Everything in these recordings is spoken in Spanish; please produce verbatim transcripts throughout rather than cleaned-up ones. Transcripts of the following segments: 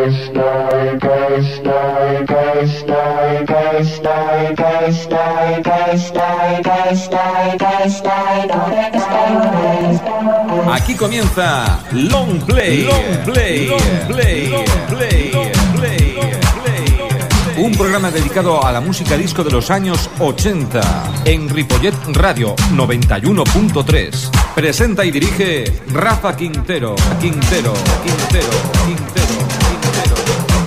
Aquí comienza Long Play, Long Play, Long Play, Long Play, Long Play, un programa dedicado a la música disco de los años ochenta en Ripollet Radio noventa y uno punto tres. Presenta y dirige Rafa Quintero, Quintero, Quintero, Quintero, Quintero,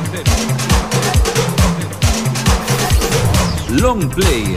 Quintero. Long Play.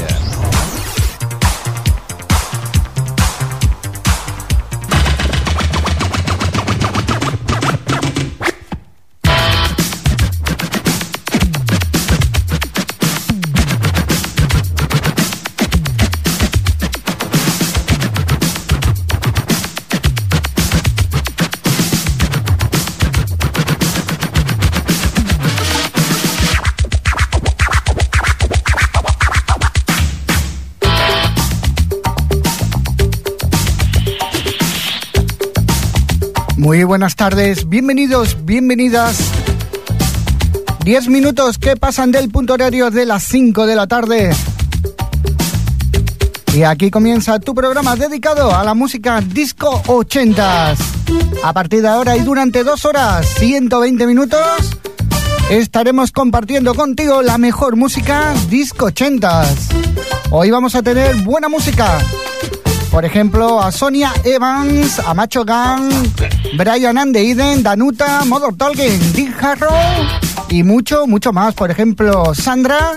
Muy buenas tardes, bienvenidos, bienvenidas. Diez minutos que pasan del punto horario de las cinco de la tarde. Y aquí comienza tu programa dedicado a la música disco ochentas. A partir de ahora y durante dos horas, ciento veinte minutos, estaremos compartiendo contigo la mejor música disco ochentas. Hoy vamos a tener buena música. Por ejemplo, a Sonia Evans, a Macho Gang, Brian and the Eden, Danuta, Mother Talking, Dick Harrow y mucho, mucho más. Por ejemplo, Sandra,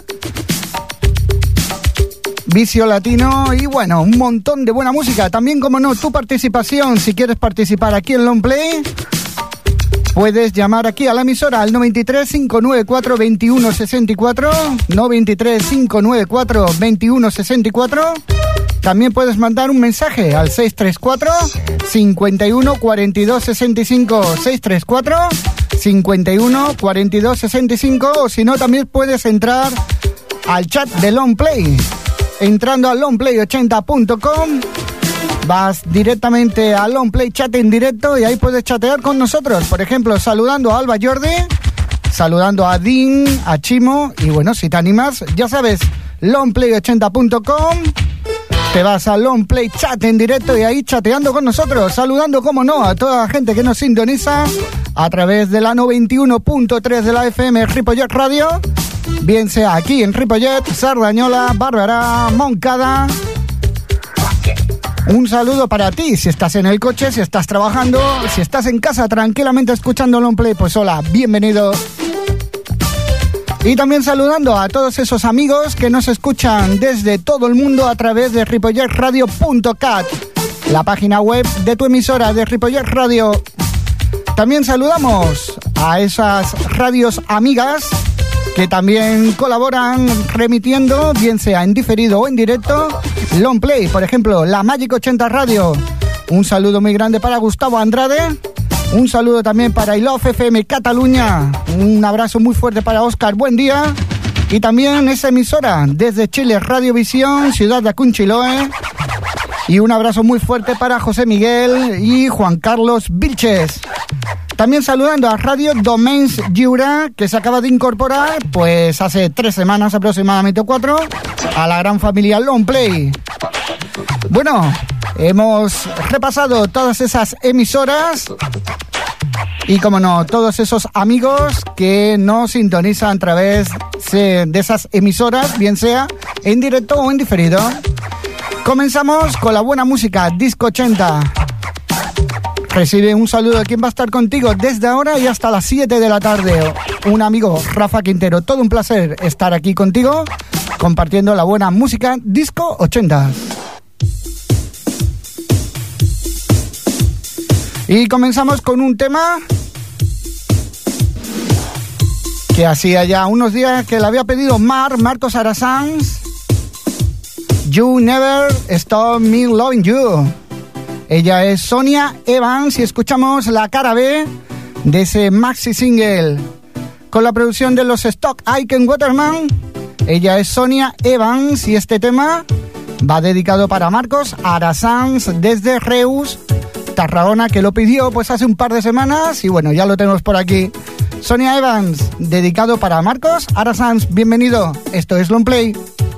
Vicio Latino y bueno, un montón de buena música. También, como no, tu participación. Si quieres participar aquí en Long Play, puedes llamar aquí a la emisora al noventa y tres, cinco nueve cuatro, veintiuno sesenta y cuatro, noventa y tres, cinco nueve cuatro, veintiuno sesenta y cuatro. También puedes mandar un mensaje al seis tres cuatro, cinco uno, cuatro dos, seis cinco, seis tres cuatro, cinco uno, cuatro dos, seis cinco, o si no, también puedes entrar al chat de Long Play. Entrando a long play ochenta punto com, vas directamente a Long Play Chat en directo y ahí puedes chatear con nosotros. Por ejemplo, saludando a Alba Jordi, saludando a Dean, a Chimo, y bueno, si te animas, ya sabes, long play ochenta punto com. Te vas a Long Play Chat en directo y ahí chateando con nosotros, saludando, como no, a toda la gente que nos sintoniza a través de la noventa y uno punto tres de la F M Ripollet Radio, bien sea aquí en Ripollet, Sardañola, Bárbara, Moncada. Un saludo para ti, si estás en el coche, si estás trabajando, si estás en casa tranquilamente escuchando Long Play, pues hola, bienvenido. Y también saludando a todos esos amigos que nos escuchan desde todo el mundo a través de ripollet radio punto cat, la página web de tu emisora de Ripollet Radio. También saludamos a esas radios amigas que también colaboran remitiendo, bien sea en diferido o en directo, Long Play. Por ejemplo, la Magic ochenta Radio. Un saludo muy grande para Gustavo Andrade. Un saludo también para I Love F M Cataluña. Un abrazo muy fuerte para Óscar, buen día. Y también esa emisora desde Chile, Radiovisión, Ciudad de Acunchiloe. Y un abrazo muy fuerte para José Miguel y Juan Carlos Vilches. También saludando a Radio Domains Lliure, que se acaba de incorporar, pues hace tres semanas aproximadamente, o cuatro, a la gran familia Long Play. Bueno, hemos repasado todas esas emisoras y, como no, todos esos amigos que nos sintonizan a través de esas emisoras, bien sea en directo o en diferido. Comenzamos con la buena música, Disco ochenta. Recibe un saludo de quien va a estar contigo desde ahora y hasta las siete de la tarde. Un amigo, Rafa Quintero. Todo un placer estar aquí contigo, compartiendo la buena música Disco ochenta. Y comenzamos con un tema que hacía ya unos días que le había pedido Mar, Marcos Arasanz. You Never Stop Me Loving You. Ella es Sonia Evans y escuchamos la cara B de ese maxi single con la producción de los Stock Aitken Waterman. Ella es Sonia Evans y este tema va dedicado para Marcos Arasanz desde Reus, Tarragona, que lo pidió pues hace un par de semanas y bueno, ya lo tenemos por aquí. Sonia Evans, dedicado para Marcos Arasanz. Bienvenido, esto es Long Play.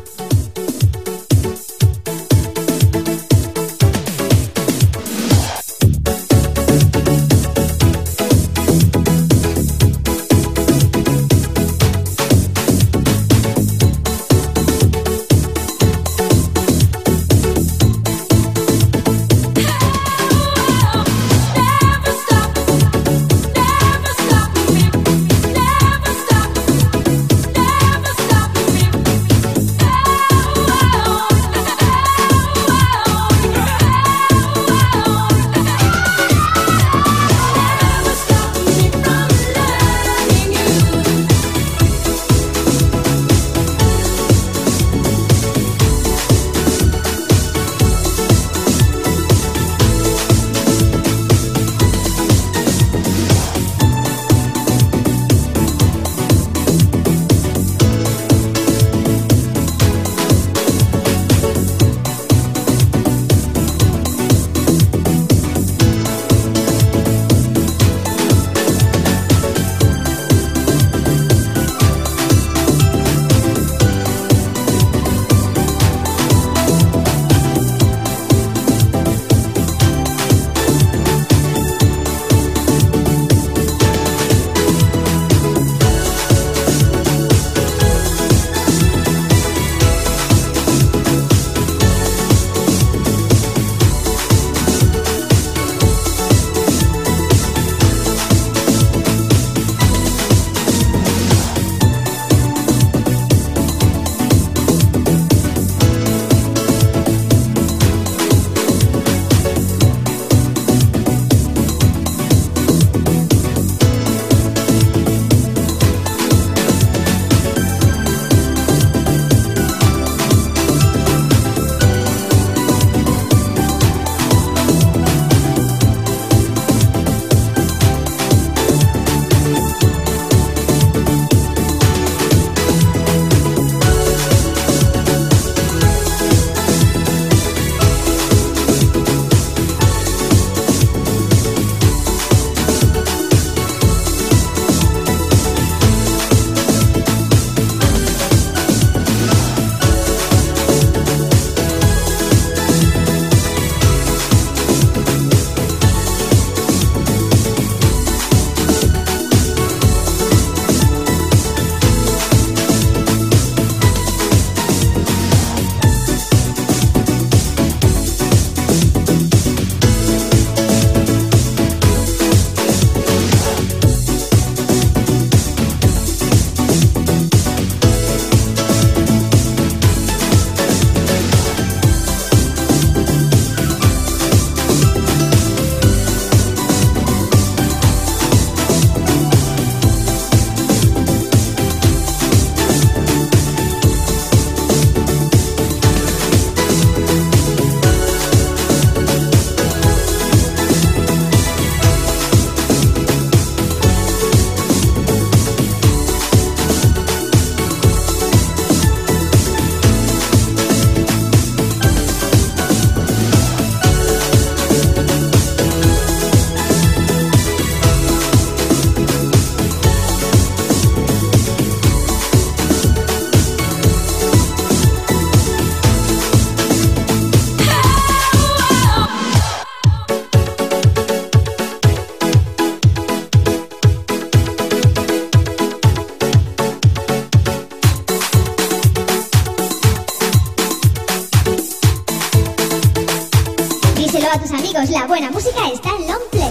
a tus amigos, la buena música está en Long Play.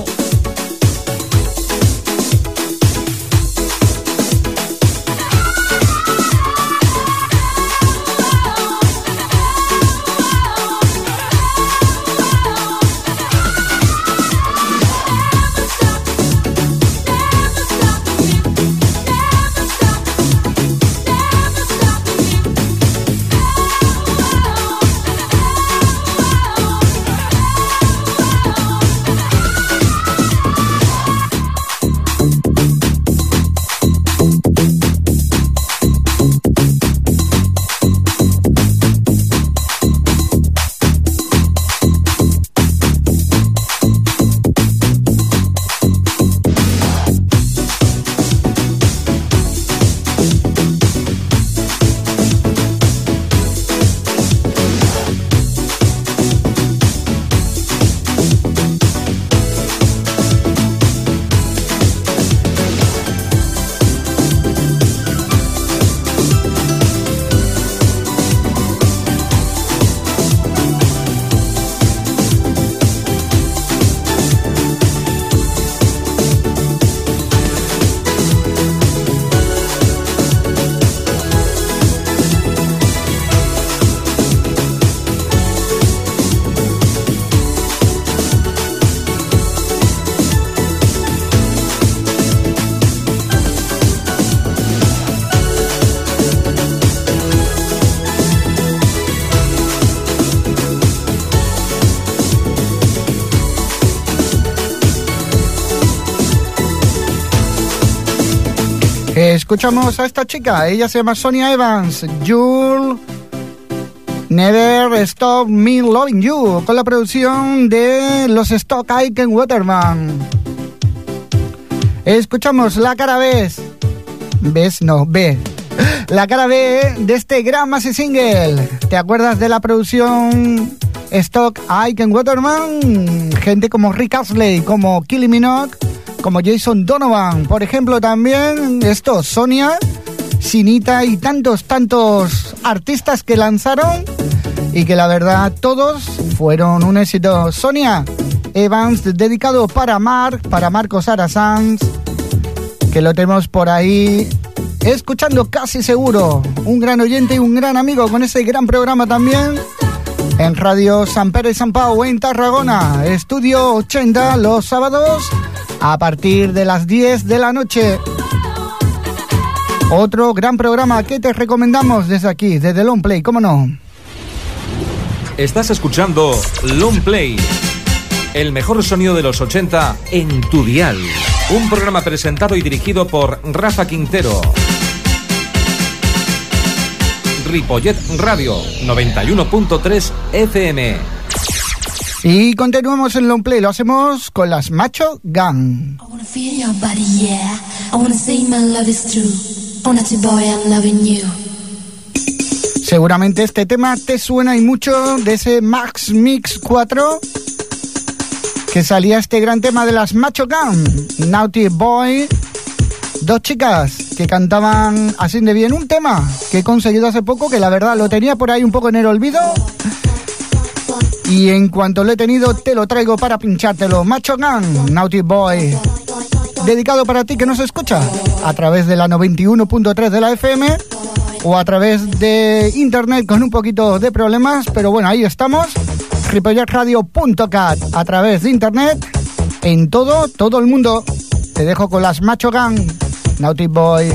Escuchamos a esta chica, ella se llama Sonia Evans, You'll Never Stop Me Loving You, con la producción de los Stock Aitken Waterman. Escuchamos la cara B, ¿ves? No, B. La cara B de este gran maxi single. ¿Te acuerdas de la producción Stock Aitken Waterman? Gente como Rick Astley, como Kylie Minogue, como Jason Donovan, por ejemplo, también esto, Sonia, Sinita y tantos, tantos artistas que lanzaron y que la verdad todos fueron un éxito. Sonia Evans, dedicado para Mark, para Marcos Arasanz, que lo tenemos por ahí escuchando casi seguro, un gran oyente y un gran amigo con ese gran programa también en Radio San Pere y San Pau en Tarragona, Estudio ochenta los sábados a partir de las diez de la noche. Otro gran programa que te recomendamos desde aquí, desde Long Play, ¿cómo no? Estás escuchando Long Play, el mejor sonido de los ochenta en tu dial. Un programa presentado y dirigido por Rafa Quintero. Ripollet Radio noventa y uno punto tres F M. Y continuamos en Long Play, lo hacemos con las Macho Gun. Seguramente este tema te suena y mucho de ese Max Mix cuatro que salía este gran tema de las Macho Gun, Naughty Boy. Dos chicas que cantaban así de bien un tema que he conseguido hace poco, que la verdad lo tenía por ahí un poco en el olvido. Y en cuanto lo he tenido, te lo traigo para pinchártelo. Macho Gun, Naughty Boy. Dedicado para ti que nos escucha a través de la noventa y uno punto tres de la F M o a través de internet con un poquito de problemas. Pero bueno, ahí estamos. ripollet radio punto cat a través de internet en todo, todo el mundo. Te dejo con las Macho Gun, Naughty Boy.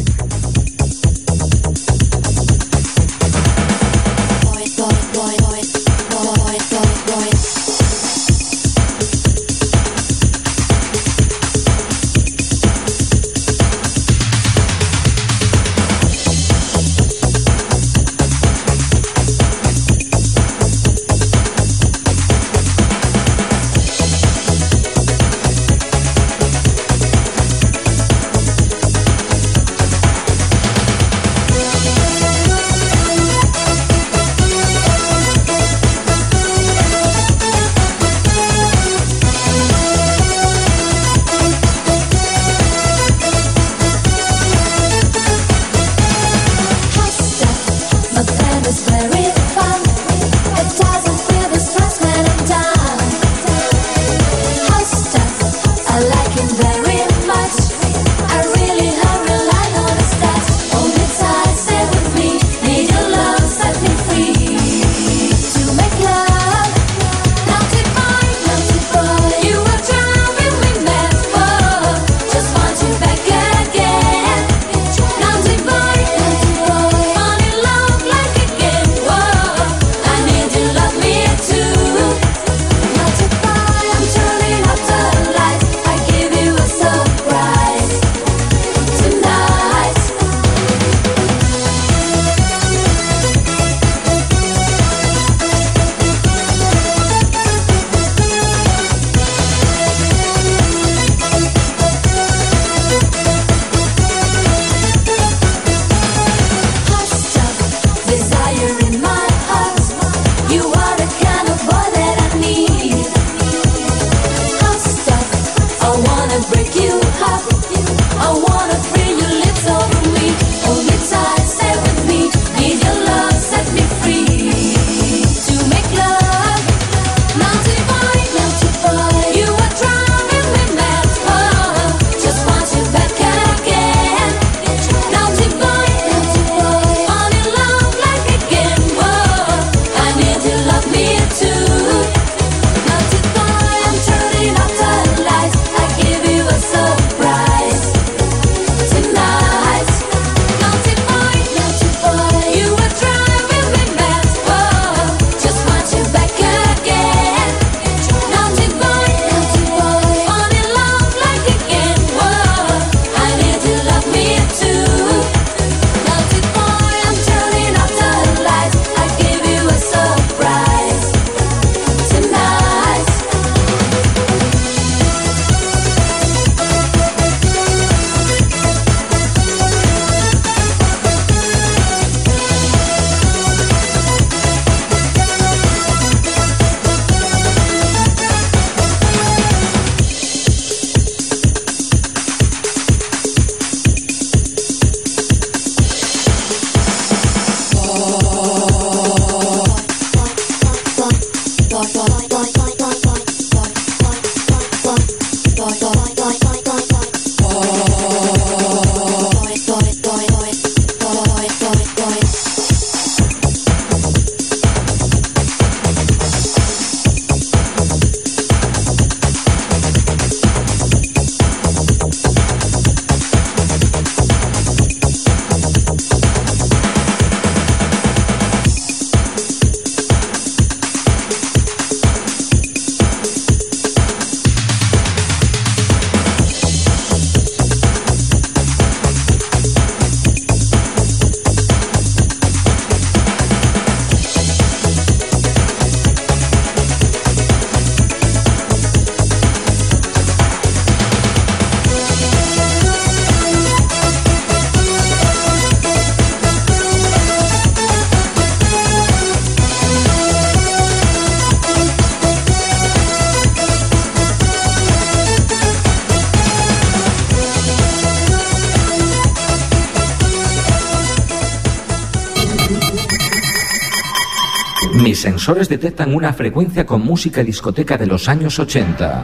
Mis sensores detectan una frecuencia con música discoteca de los años ochenta.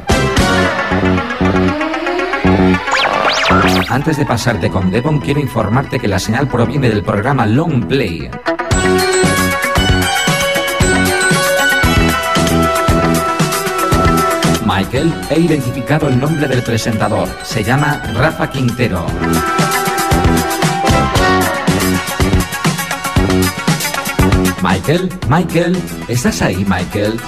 Antes de pasarte con Devon, quiero informarte que la señal proviene del programa Long Play. Michael, he identificado el nombre del presentador. Se llama Rafa Quintero. Michael, Michael, ¿estás ahí, Michael?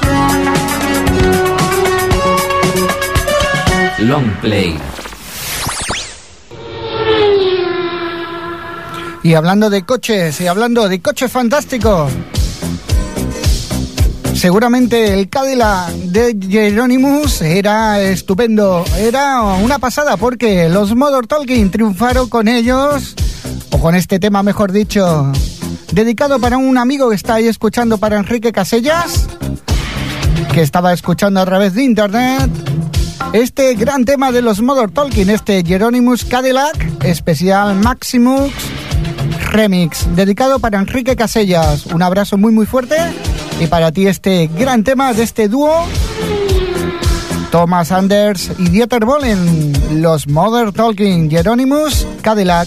Long Play. Y hablando de coches, y hablando de coches fantásticos, seguramente el Cadillac de Hieronymus era estupendo, era una pasada, porque los Modern Talking triunfaron con ellos, o con este tema mejor dicho, dedicado para un amigo que está ahí escuchando, para Enrique Casellas, que estaba escuchando a través de internet, este gran tema de los Modern Talking, este Hieronymus Cadillac especial Maximus Remix, dedicado para Enrique Casellas. Un abrazo muy muy fuerte, y para ti este gran tema de este dúo, Thomas Anders y Dieter Bohlen, los Modern Talking, Hieronymus Cadillac.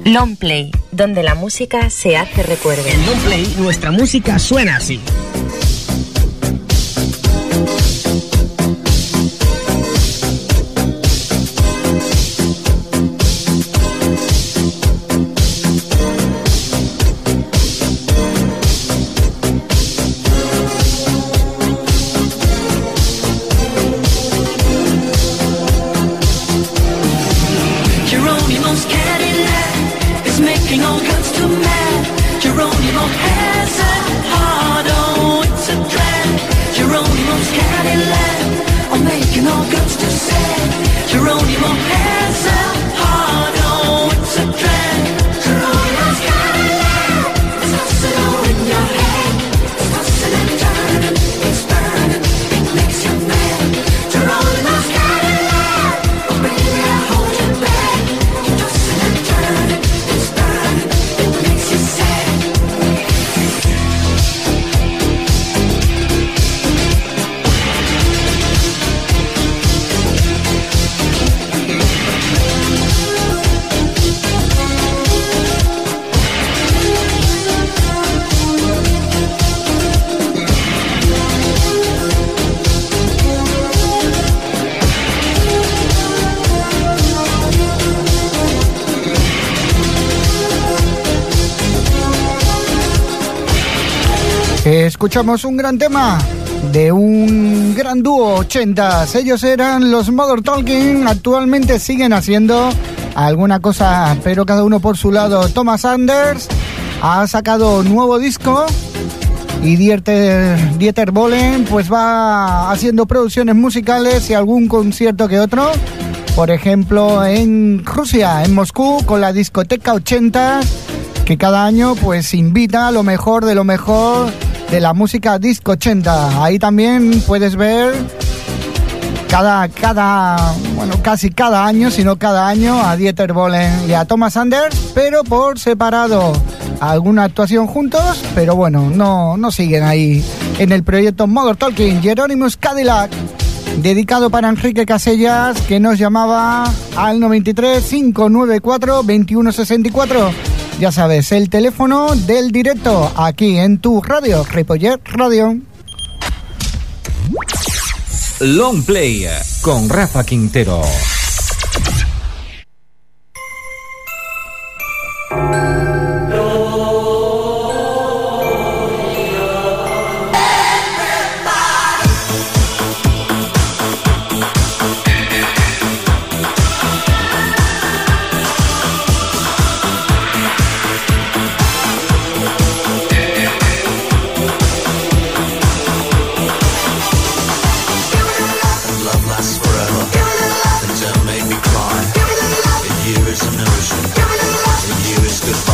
Long Play, donde la música se hace recuerdo. En Long Play, nuestra música suena así. Escuchamos un gran tema de un gran dúo ochentas. Ellos eran los Modern Talking. Actualmente siguen haciendo alguna cosa, pero cada uno por su lado. Thomas Anders ha sacado nuevo disco y Dieter, Dieter Bohlen pues va haciendo producciones musicales y algún concierto que otro. Por ejemplo, en Rusia, en Moscú, con la discoteca ochentas, que cada año pues invita a lo mejor de lo mejor de la música disco ochenta. Ahí también puedes ver cada, cada, bueno, casi cada año, si no cada año, a Dieter Bohlen y a Thomas Anders, pero por separado. Alguna actuación juntos, pero bueno, no, no siguen ahí en el proyecto Modern Talking. Hieronymus Cadillac, dedicado para Enrique Casellas, que nos llamaba al noventa y tres, cinco noventa y cuatro, veintiuno sesenta y cuatro. Ya sabes, el teléfono del directo aquí en tu radio, Ripollet Radio. Long Play con Rafa Quintero. Goodbye.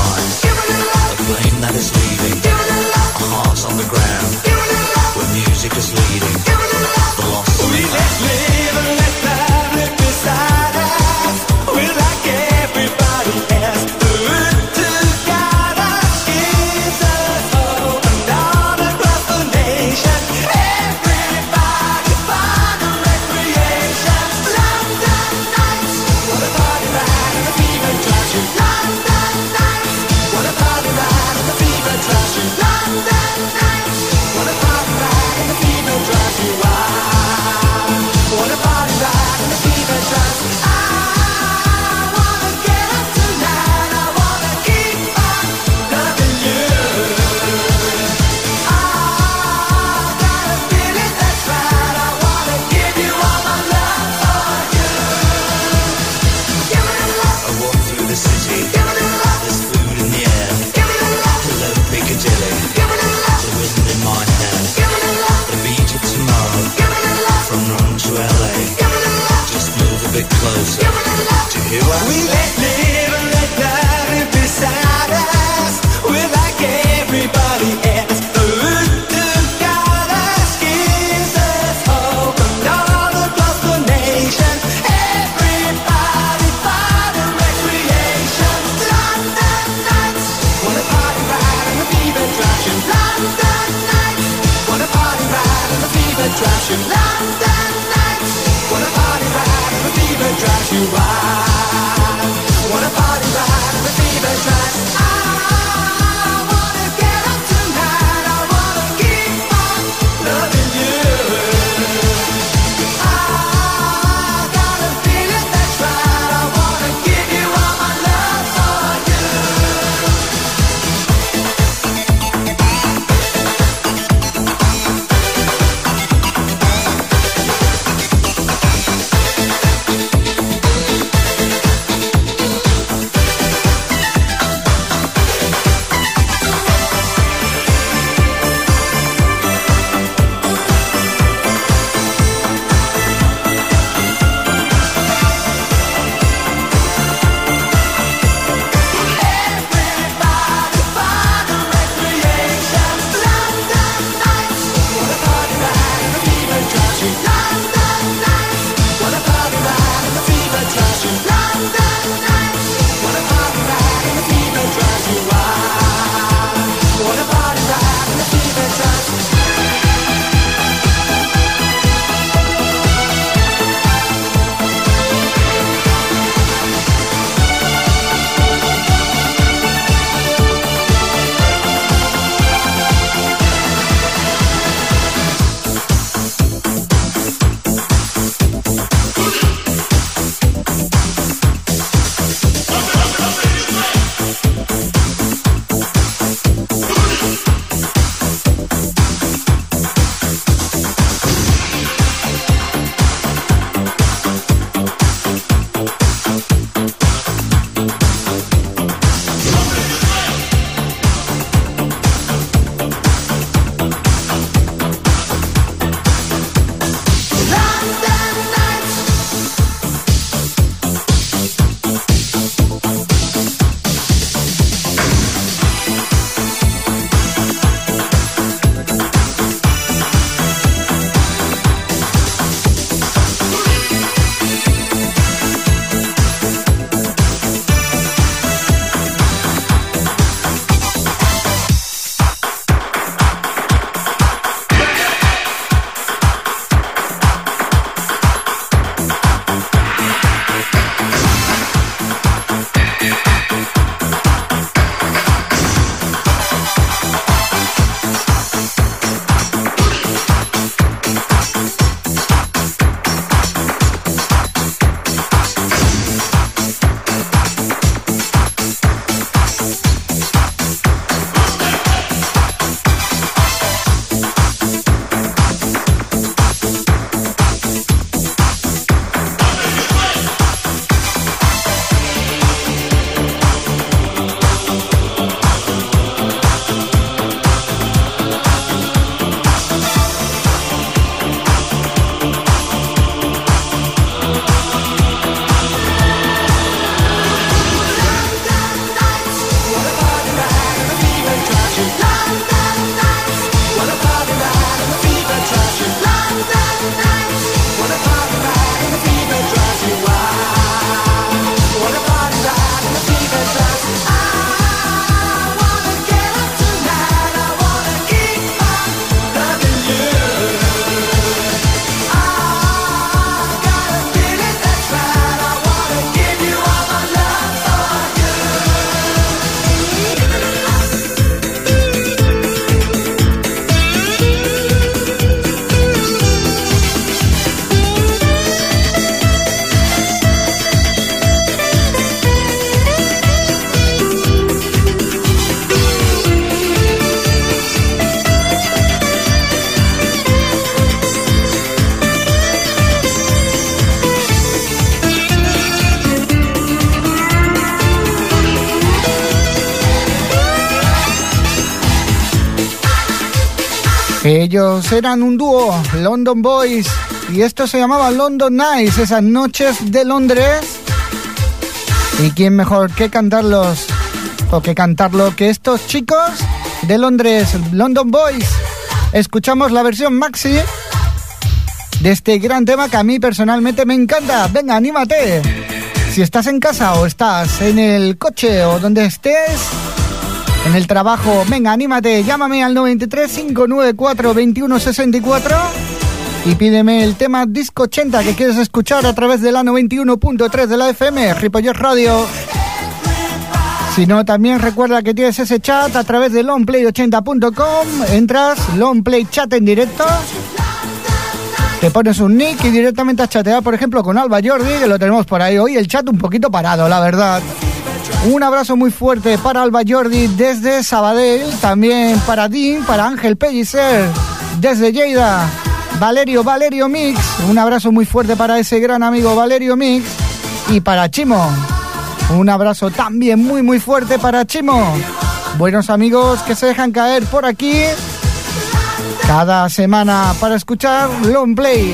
Ellos eran un dúo, London Boys, y esto se llamaba London Nights, esas noches de Londres. ¿Y quién mejor que cantarlos, o que cantarlo, que estos chicos de Londres, London Boys? Escuchamos la versión maxi de este gran tema que a mí personalmente me encanta. Venga, anímate. Si estás en casa o estás en el coche o donde estés, en el trabajo, venga, anímate, llámame al noventa y tres, cinco nueve cuatro, veintiuno sesenta y cuatro y pídeme el tema Disco ochenta que quieres escuchar a través de la noventa y uno punto tres de la F M, Ripollet Radio. Si no, también recuerda que tienes ese chat a través de longplay ochenta punto com, entras, longplay chat en directo, te pones un nick y directamente a chatear, por ejemplo, con Alba Jordi, que lo tenemos por ahí. Hoy el chat un poquito parado, la verdad. Un abrazo muy fuerte para Alba Jordi desde Sabadell, también para Dean, para Ángel Pellicer desde Lleida, Valerio, Valerio Mix, un abrazo muy fuerte para ese gran amigo Valerio Mix, y para Chimo, un abrazo también muy muy fuerte para Chimo. Buenos amigos que se dejan caer por aquí cada semana para escuchar Long Play.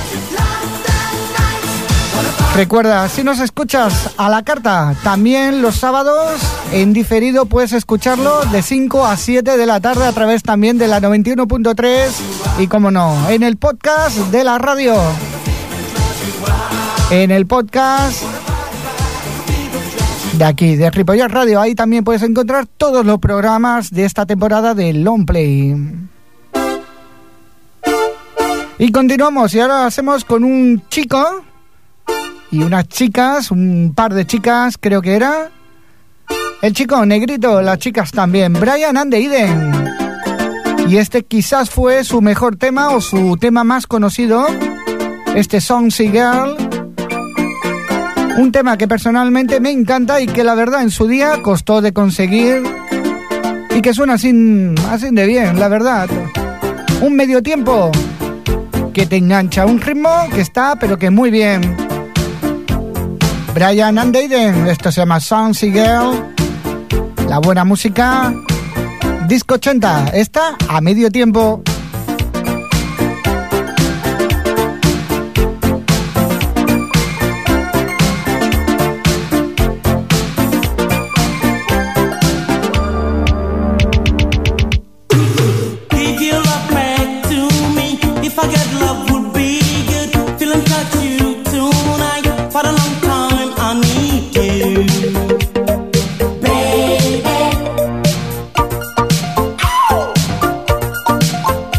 Recuerda, si nos escuchas a la carta, también los sábados en diferido puedes escucharlo de cinco a siete de la tarde a través también de la noventa y uno punto tres y, como no, en el podcast de la radio. En el podcast de aquí, de Ripollet Radio, ahí también puedes encontrar todos los programas de esta temporada de Long Play. Y continuamos, y ahora hacemos con un chico y unas chicas, un par de chicas creo que era. El chico negrito, las chicas también, Brian and the Eden. Y este quizás fue su mejor tema o su tema más conocido, este Songsy Girl. Un tema que personalmente me encanta y que la verdad en su día costó de conseguir y que suena así, así de bien, la verdad. Un medio tiempo que te engancha, un ritmo que está pero que muy bien. Brian and the Eden, esto se llama Songsy Girl. La buena música, Disco ochenta, está a medio tiempo. Baby,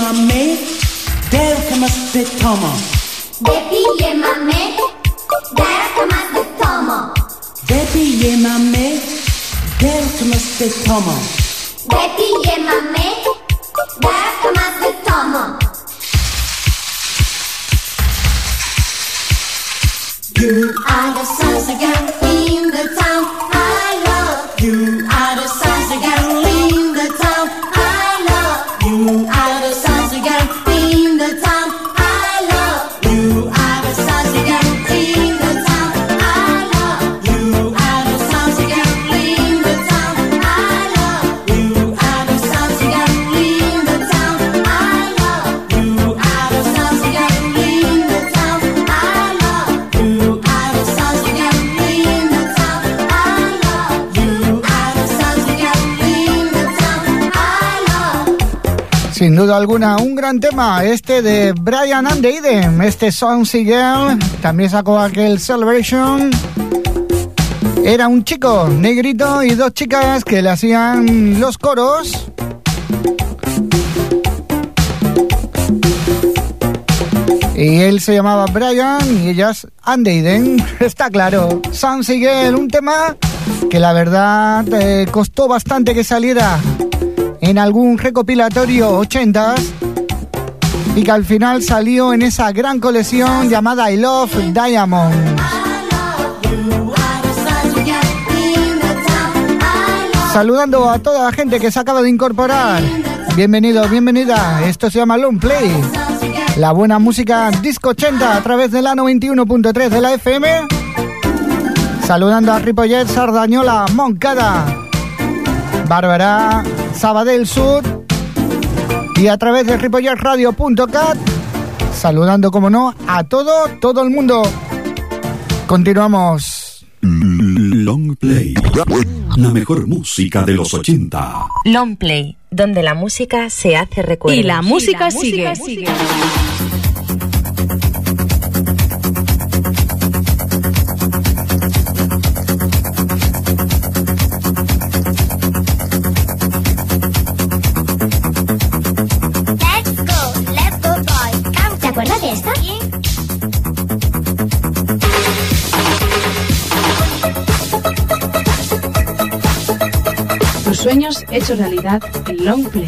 mame, del que más te tomo. De pille mame, del que más te tomo. De pille mame, del que más te tomo. De pille mame, del que más te tomo. You are the salsa girl in the town I love. You are the salsa girl in the town I love. You are the salsa girl in the town I love. You are the salsa girl in the town I love. You are the salsa girl in the town I love. You are the salsa girl in the town I love. You are the salsa girl in the town I love. You are the salsa girl in the town I love. You are the salsa girl in the town I love. Sin duda alguna, un gran tema este de Brian and Aiden, este Saucy Girl. También sacó aquel Celebration. Era un chico negrito y dos chicas que le hacían los coros. Y él se llamaba Brian y ellas and Aiden. Está claro, Saucy Girl, un tema que la verdad eh, costó bastante que saliera en algún recopilatorio ochentas y que al final salió en esa gran colección llamada I Love Diamonds. Saludando a toda la gente que se acaba de incorporar. Bienvenido, bienvenida. Esto se llama Long Play. La buena música disco ochenta a través de la noventa y uno punto tres de la F M. Saludando a Ripollet, Sardañola, Moncada, Bárbara, Sabadell Sur y a través de ripollet radio punto cat, saludando como no a todo, todo el mundo. Continuamos. Long Play, la mejor música de los ochenta. Long Play, donde la música se hace recuerdo. Y la música, y la sigue. música sigue. ¿Te acuerdas de esta? Tus sueños hechos realidad en Long Play.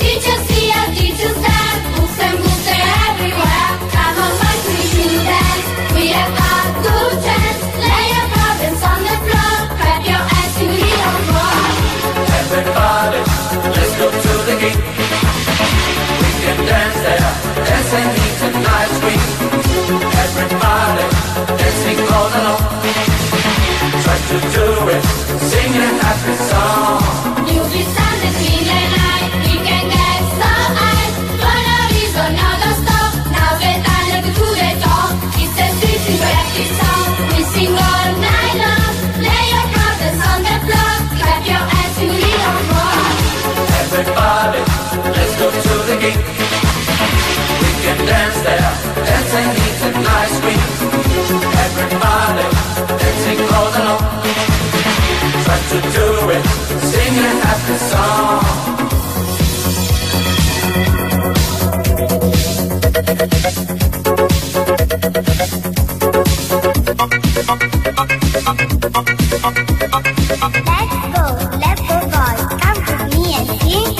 Dance. to do it, sing a happy song. You'll be standing in the night, we can get so high. For no reason, no, don't stop. Now get down, look to the top. It's a city happy song. We sing all night long. Lay your brothers on the floor. Clap your hands to little more. Everybody, let's go to the gig. We can dance there, dance and eat a nice week. Everybody, dancing all along. Try to do it, sing a happy song. Let's go, let's go, boys. Come with me and sing.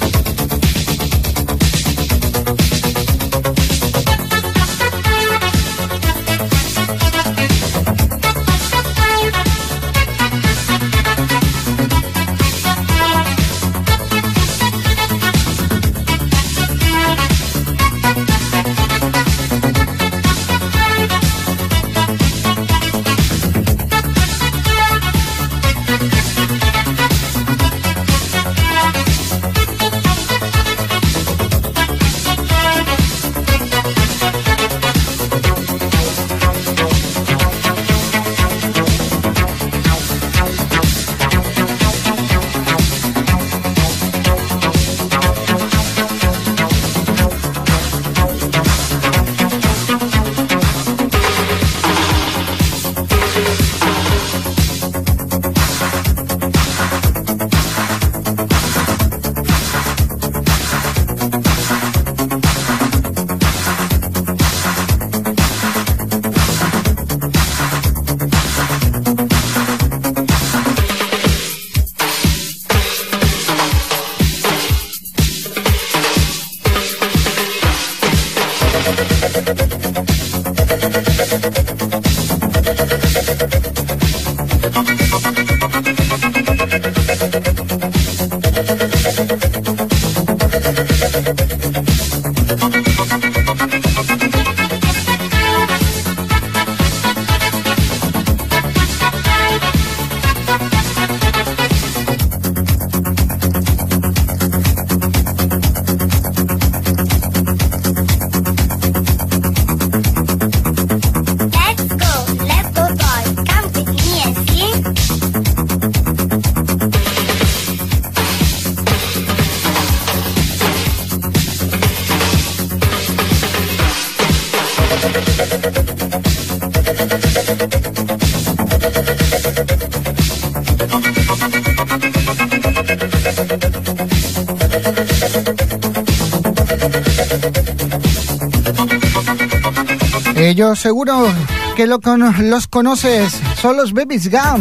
Ellos seguro que lo con- los conoces, son los Babies Gum.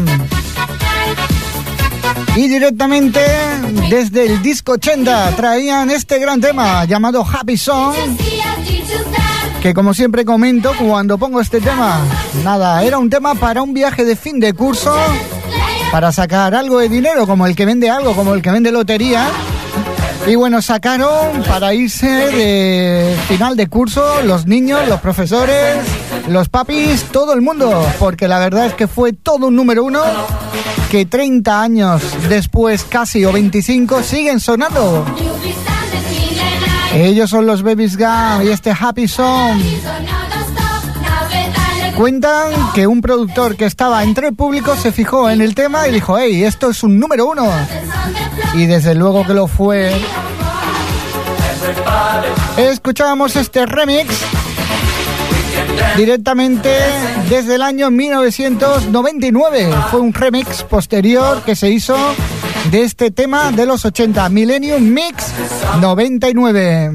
Y directamente desde el disco ochenta traían este gran tema llamado Happy Song, que como siempre comento cuando pongo este tema, nada, era un tema para un viaje de fin de curso, para sacar algo de dinero, como el que vende algo, como el que vende lotería. Y bueno, sacaron para irse de final de curso los niños, los profesores, los papis, todo el mundo, porque la verdad es que fue todo un número uno que treinta años después, casi o veinticinco, siguen sonando. Ellos son los Babies Gum y este Happy Song. Cuentan que un productor que estaba entre el público se fijó en el tema y dijo, hey, esto es un número uno. Y desde luego que lo fue. Escuchábamos este remix directamente desde el año mil novecientos noventa y nueve. Fue un remix posterior que se hizo de este tema de los ochenta, Millennium Mix noventa y nueve.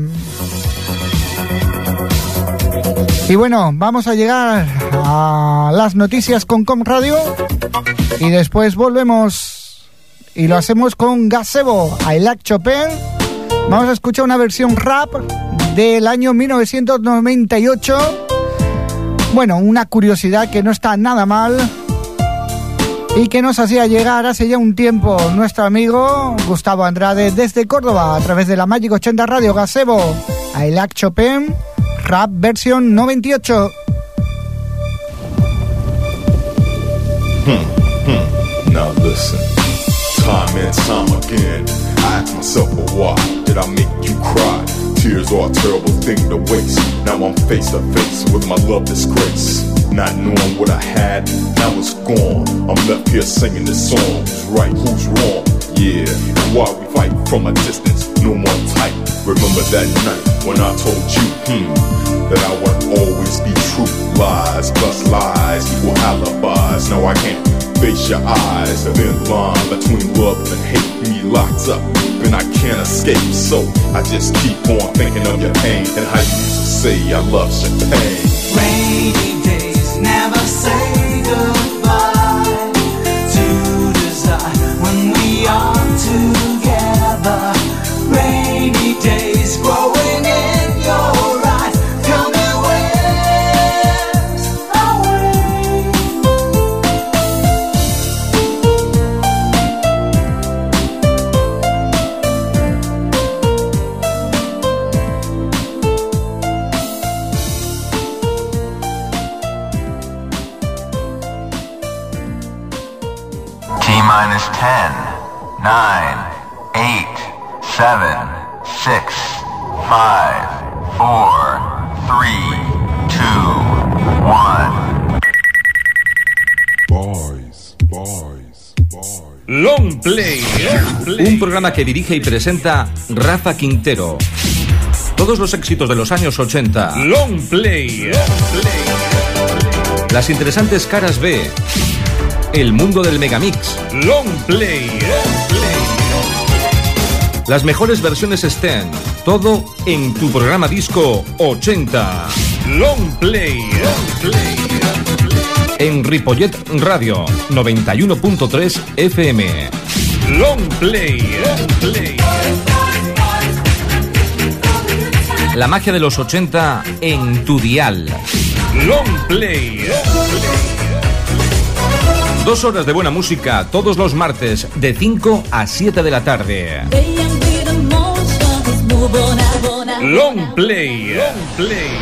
Y bueno, vamos a llegar a las noticias con Com Radio y después volvemos y lo hacemos con Gazebo, I Like Chopin. Vamos a escuchar una versión rap del año mil novecientos noventa y ocho. Bueno, una curiosidad que no está nada mal y que nos hacía llegar hace ya un tiempo nuestro amigo Gustavo Andrade desde Córdoba a través de la Magic ochenta Radio. Gazebo, I Like Chopin, rap versión noventa y ocho. Hmm, hmm. Now listen, time and time again, I ask myself, oh, why did I make you cry? Tears are a terrible thing to waste. Now I'm face to face with my love disgrace. Not knowing what I had, now it's gone. I'm left here singing this song. Who's right, who's wrong? Yeah, and why we fight from a distance, no more tight. Remember that night when I told you, hmm, that I would always be true. Lies plus lies equal alibis. Now I can't face your eyes. The thin line between love and hate, me locked up and I can't escape. So I just keep on thinking of your pain and how you used to say I love champagne. Rainy days never say goodbye to desire when we are together. Rainy days growing in your eyes. Tell me where's our way. T-minus ten, nine, eight, seven, six, five, four, three, two, one. Boys, boys, boys. Long Play, un programa que dirige y presenta Rafa Quintero. Todos los éxitos de los años ochenta. Long Play. Las interesantes caras B. El mundo del megamix. Long Play. Las mejores versiones estén. Todo en tu programa disco ochenta. Long Play. En Ripollet Radio noventa y uno punto tres F M. Long Play. La magia de los ochenta en tu dial. Long Play. Dos horas de buena música todos los martes de cinco a siete de la tarde. Long Play. Long Play.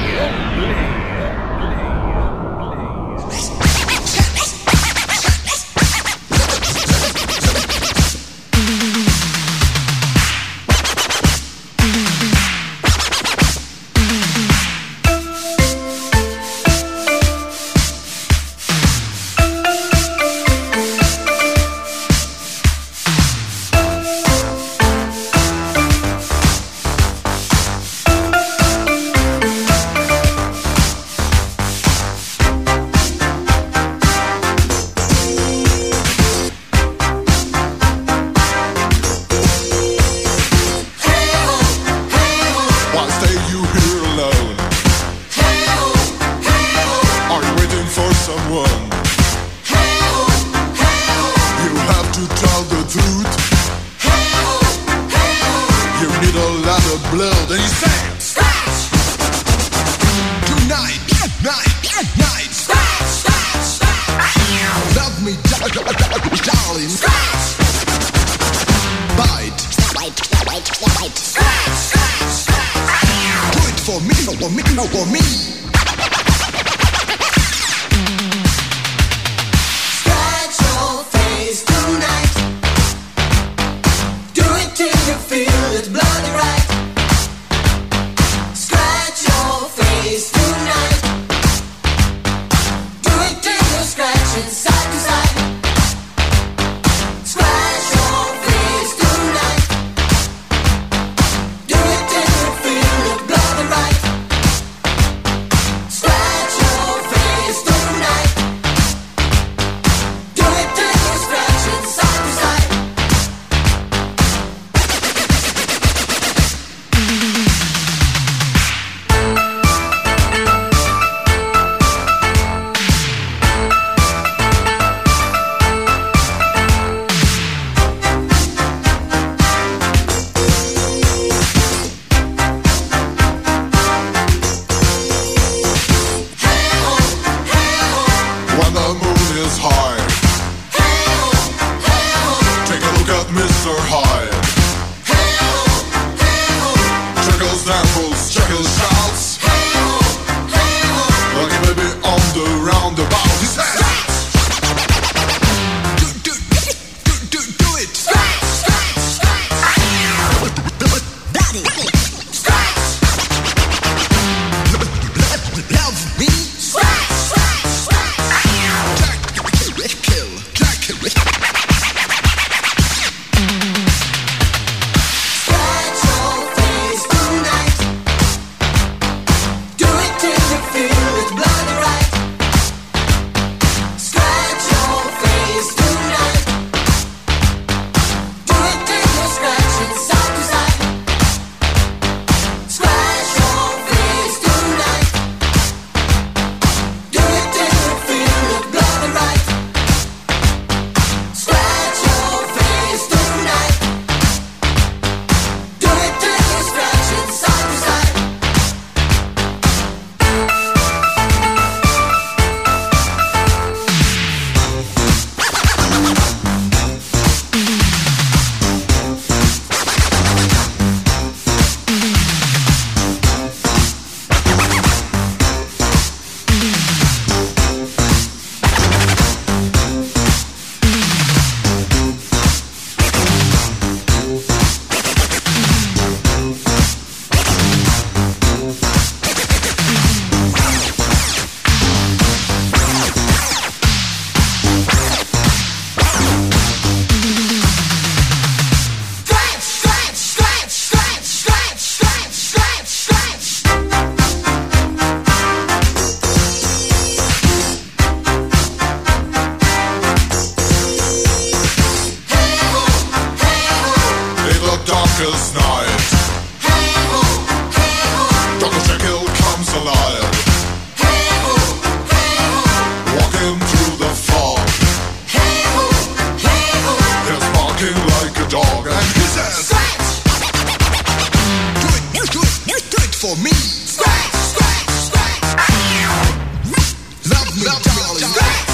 for me. Scratch, scratch, scratch. Love me, darling.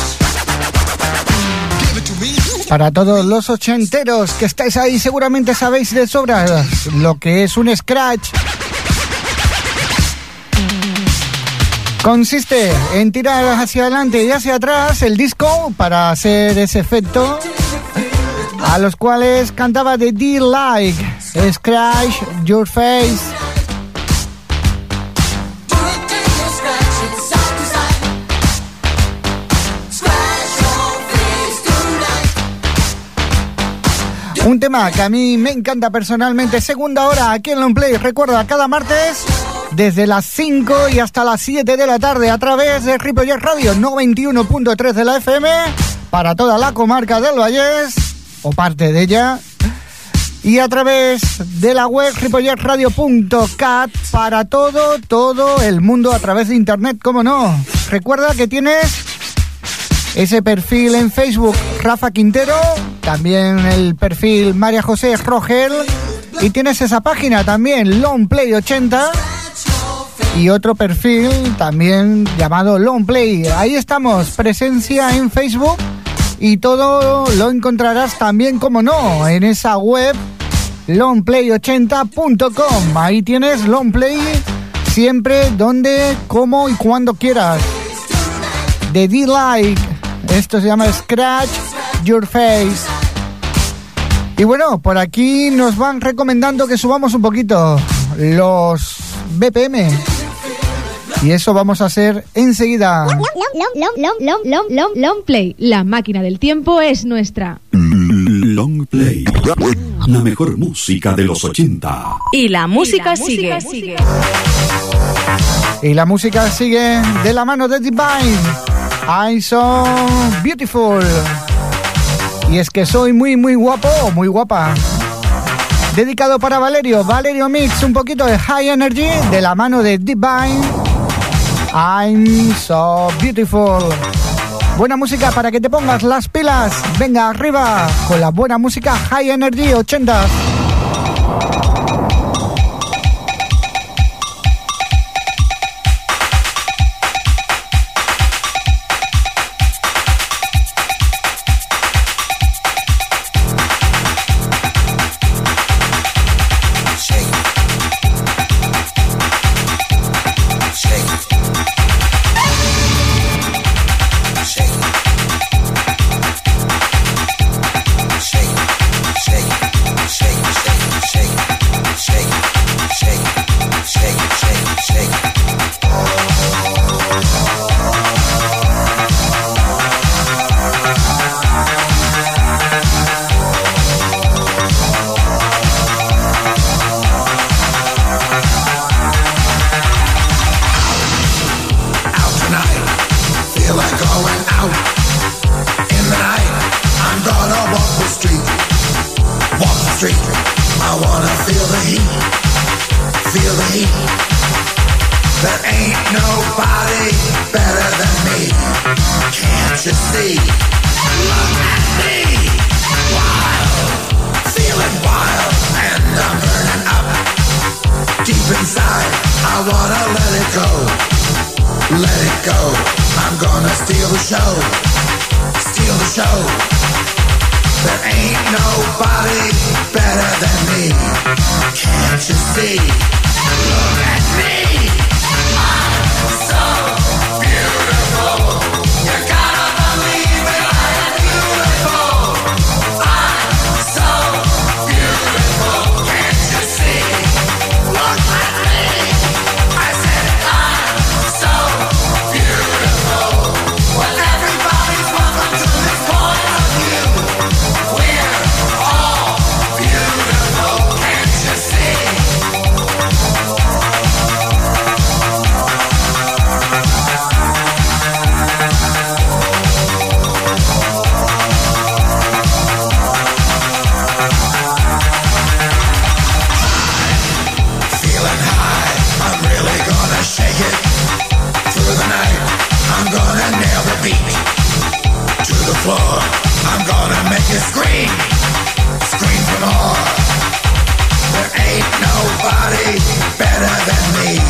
Give it to me. Para todos los ochenteros que estáis ahí, seguramente sabéis de sobra lo que es un scratch. Consiste en tirar hacia adelante y hacia atrás el disco para hacer ese efecto, a los cuales cantaba The D-Like, Scratch Your Face. Un tema que a mí me encanta personalmente. Segunda hora aquí en Long Play. Recuerda, cada martes desde las cinco y hasta las siete de la tarde a través de Ripollet Radio noventa y uno punto tres de la F M para toda la comarca del Vallès o parte de ella, y a través de la web ripollet radio punto cat para todo, todo el mundo a través de internet, como no. Recuerda que tienes ese perfil en Facebook, Rafa Quintero, también el perfil María José Rogel, y tienes esa página también, Long Play ochenta, y otro perfil también llamado Long Play. Ahí estamos, presencia en Facebook, y todo lo encontrarás también, como no, en esa web long play ochenta punto com. Ahí tienes Long Play siempre, donde, como y cuando quieras. The D-Like, esto se llama Scratch Your Face. Y bueno, por aquí nos van recomendando que subamos un poquito los B P M, y eso vamos a hacer enseguida. Long, long, long, long, long, long, long play. La máquina del tiempo es nuestra. Long Play, la mejor música de los ochenta. Y la música, la sigue. música sigue. Y la música sigue de la mano de Divine. I'm so beautiful. Y es que soy muy, muy guapo o muy guapa. Dedicado para Valerio. Valerio Mix, un poquito de High Energy de la mano de Divine. I'm so beautiful. Buena música para que te pongas las pilas. Venga, arriba con la buena música High Energy ochenta. Better than me.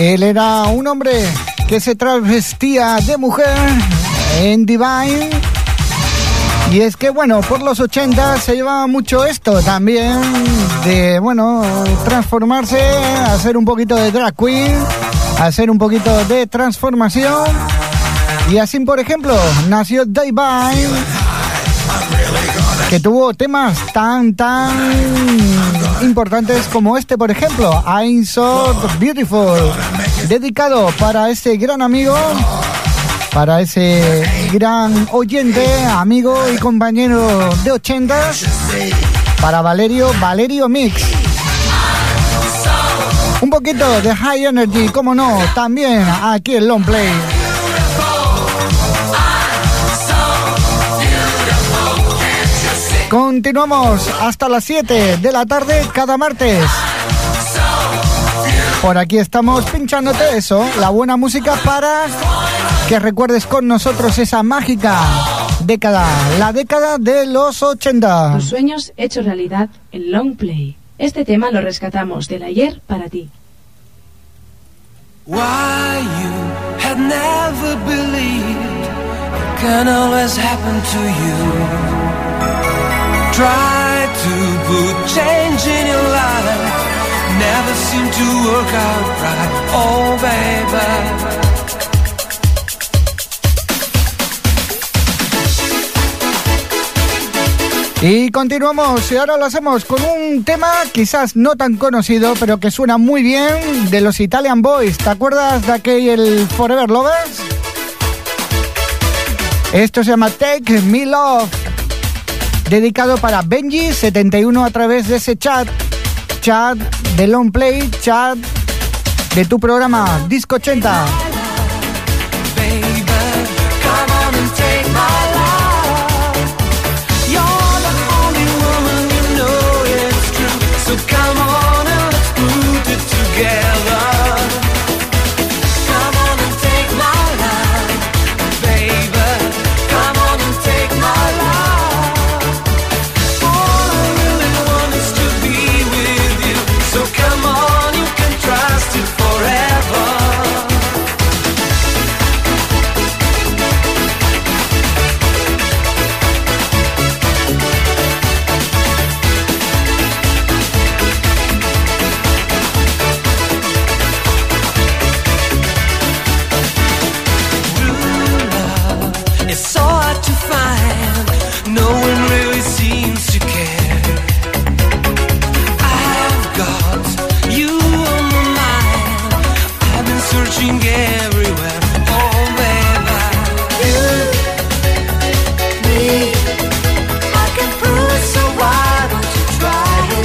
Él era un hombre que se travestía de mujer en Divine. Y es que, bueno, por los ochenta se llevaba mucho esto también de, bueno, transformarse, hacer un poquito de drag queen, hacer un poquito de transformación. Y así, por ejemplo, nació Divine, que tuvo temas tan, tan importantes como este, por ejemplo, I'm So Beautiful, dedicado para ese gran amigo, para ese gran oyente, amigo y compañero de ochentas, para Valerio, Valerio Mix. Un poquito de High Energy, como no, también aquí en Long Play. Continuamos hasta las siete de la tarde cada martes. Por aquí estamos pinchándote eso, la buena música para que recuerdes con nosotros esa mágica década, la década de los ochenta. Tus sueños hechos realidad en Long Play. Este tema lo rescatamos del ayer para ti. Why you had never believed it can always happen to you. Try to put change in your life, never seem to work out right. Oh baby. Y continuamos, y ahora lo hacemos con un tema quizás no tan conocido, pero que suena muy bien, de los Italian Boys. ¿Te acuerdas de aquel Forever Lovers? Esto se llama Take Me Love, dedicado para Benji setenta y uno a través de ese chat, chat de Long Play, chat de tu programa Disco ochenta. So come on and let's put it together. Come on and take my life, baby. Come on and take my life. All I really want is to be with you. So come on, you can trust it forever. It's so hard to find, no one really seems to care. I've got you on my mind, I've been searching everywhere. Oh baby, you, me, I can prove it, so why don't you try it?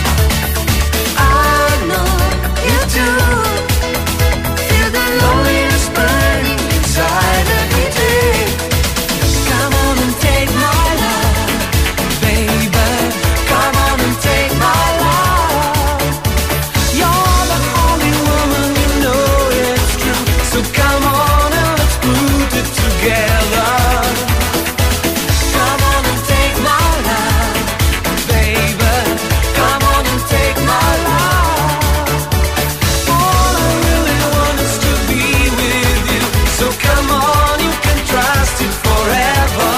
I know you do, feel the loneliness burning inside every day. Come on and take my love, baby. Come on and take my love. You're the only woman, you know it's true. So come on and let's put it together. Come on and take my love, baby. Come on and take my love. All I really want is to be with you. So come on, you can trust it forever.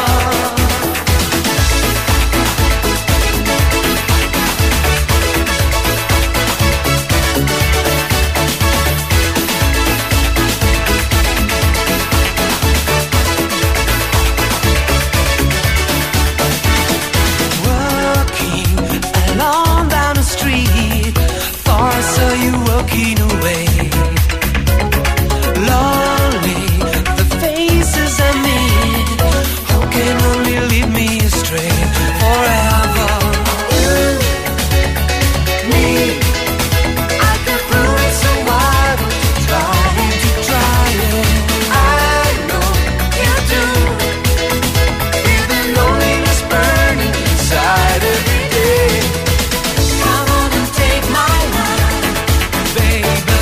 Walking along down the street, thought I saw you walking away. Lonely, the faces I meet, who can only lead me astray forever. You, me, I can prove it, so why don't you try it? You try it. I know you do. Feel the loneliness burning inside every day. Come on and take my life, baby.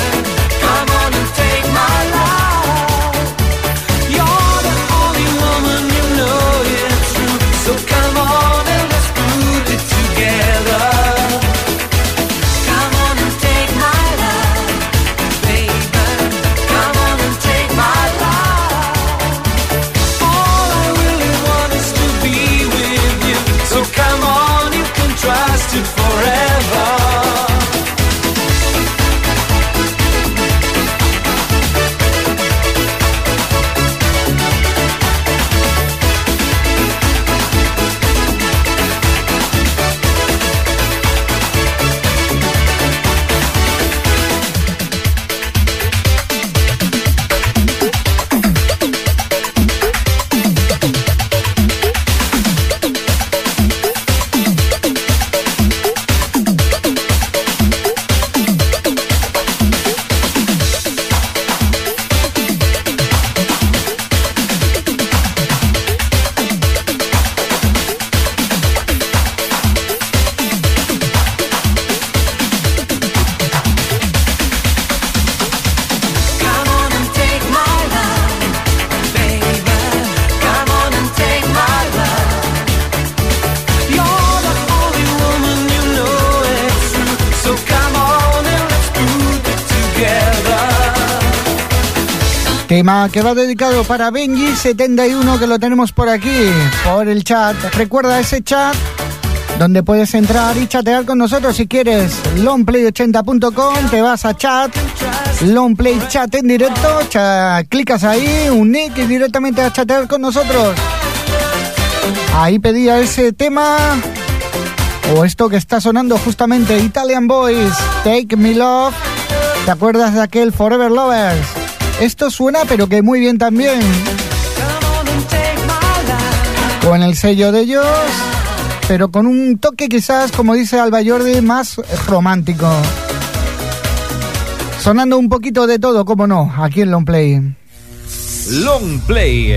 Tema que va dedicado para Benji setenta y uno, que lo tenemos por aquí, por el chat. Recuerda ese chat donde puedes entrar y chatear con nosotros si quieres. longplay ochenta punto com, te vas a chat, Longplay chat en directo, cha, clicas ahí, un nick y directamente a chatear con nosotros. Ahí pedía ese tema, o esto que está sonando justamente, Italian Boys, Take Me Love. ¿Te acuerdas de aquel Forever Lovers? Esto suena pero que muy bien también, con el sello de ellos, pero con un toque quizás, como dice Alba Jordi, más romántico. Sonando un poquito de todo, como no, aquí en Longplay. Longplay.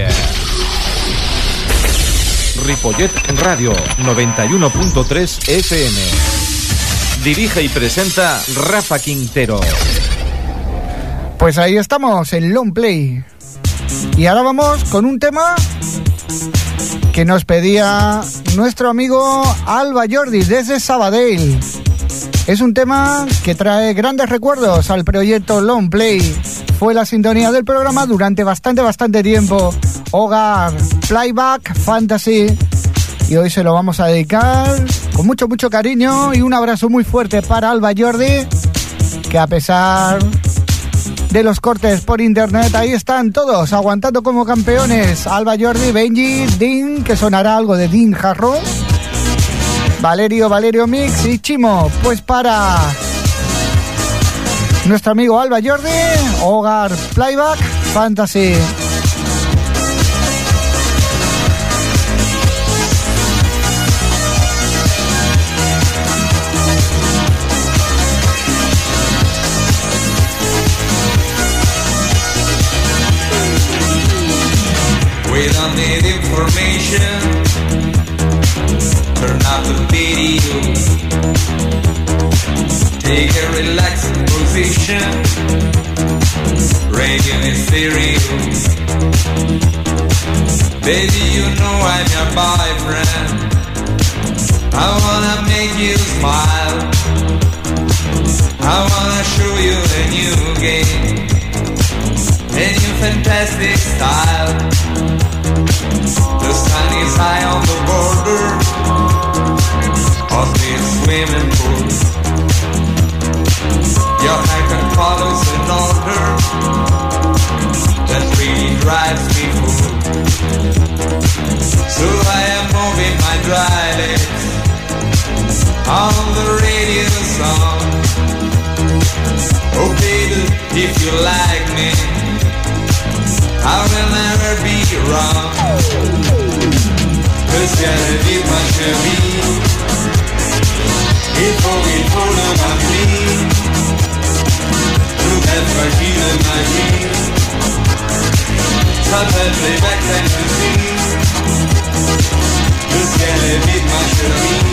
Ripollet Radio noventa y uno punto tres F M. Dirige y presenta Rafa Quintero. Pues ahí estamos, en Longplay. Y ahora vamos con un tema que nos pedía nuestro amigo Alba Jordi desde Sabadell. Es un tema que trae grandes recuerdos al proyecto Longplay. Fue la sintonía del programa durante bastante, bastante tiempo. Hogar, Playback, Fantasy. Y hoy se lo vamos a dedicar con mucho, mucho cariño y un abrazo muy fuerte para Alba Jordi, que a pesar de los cortes por internet, ahí están todos aguantando como campeones. Alba Jordi, Benji, Dean, que sonará algo de Dean Jarro, Valerio, Valerio Mix y Chimo. Pues para nuestro amigo Alba Jordi, Hogar, Playback, Fantasy. We don't need information. Turn up the video. Take a relaxed position. Radio in stereo. Baby, you know I'm your boyfriend. I wanna make you smile. I wanna show you a new game, a new fantastic style. The sun is high on the border of this swimming pool. Your haircut follows an order that really drives me fool. So I am moving my dry lips on the radio song. Oh baby, if you like me, I will never be wrong. Cause gotta be my chérie. Il faut, il faut le m'appeler. Tout est fragile de magie. Ça fait playback fantasy. Cause gotta be my chérie.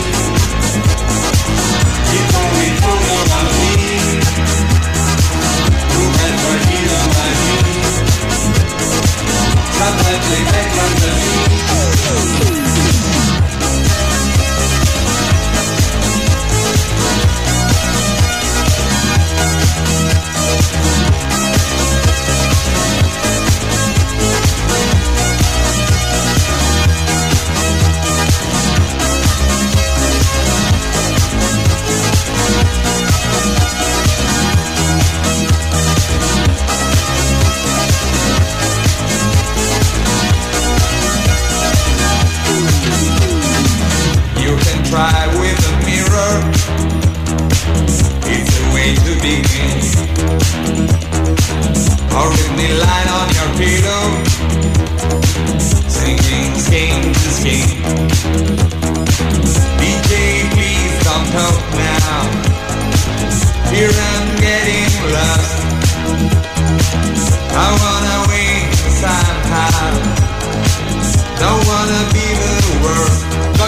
Il faut, il faut le m'appeler. Tout est fragile de magie. Ça fait playback fantasy.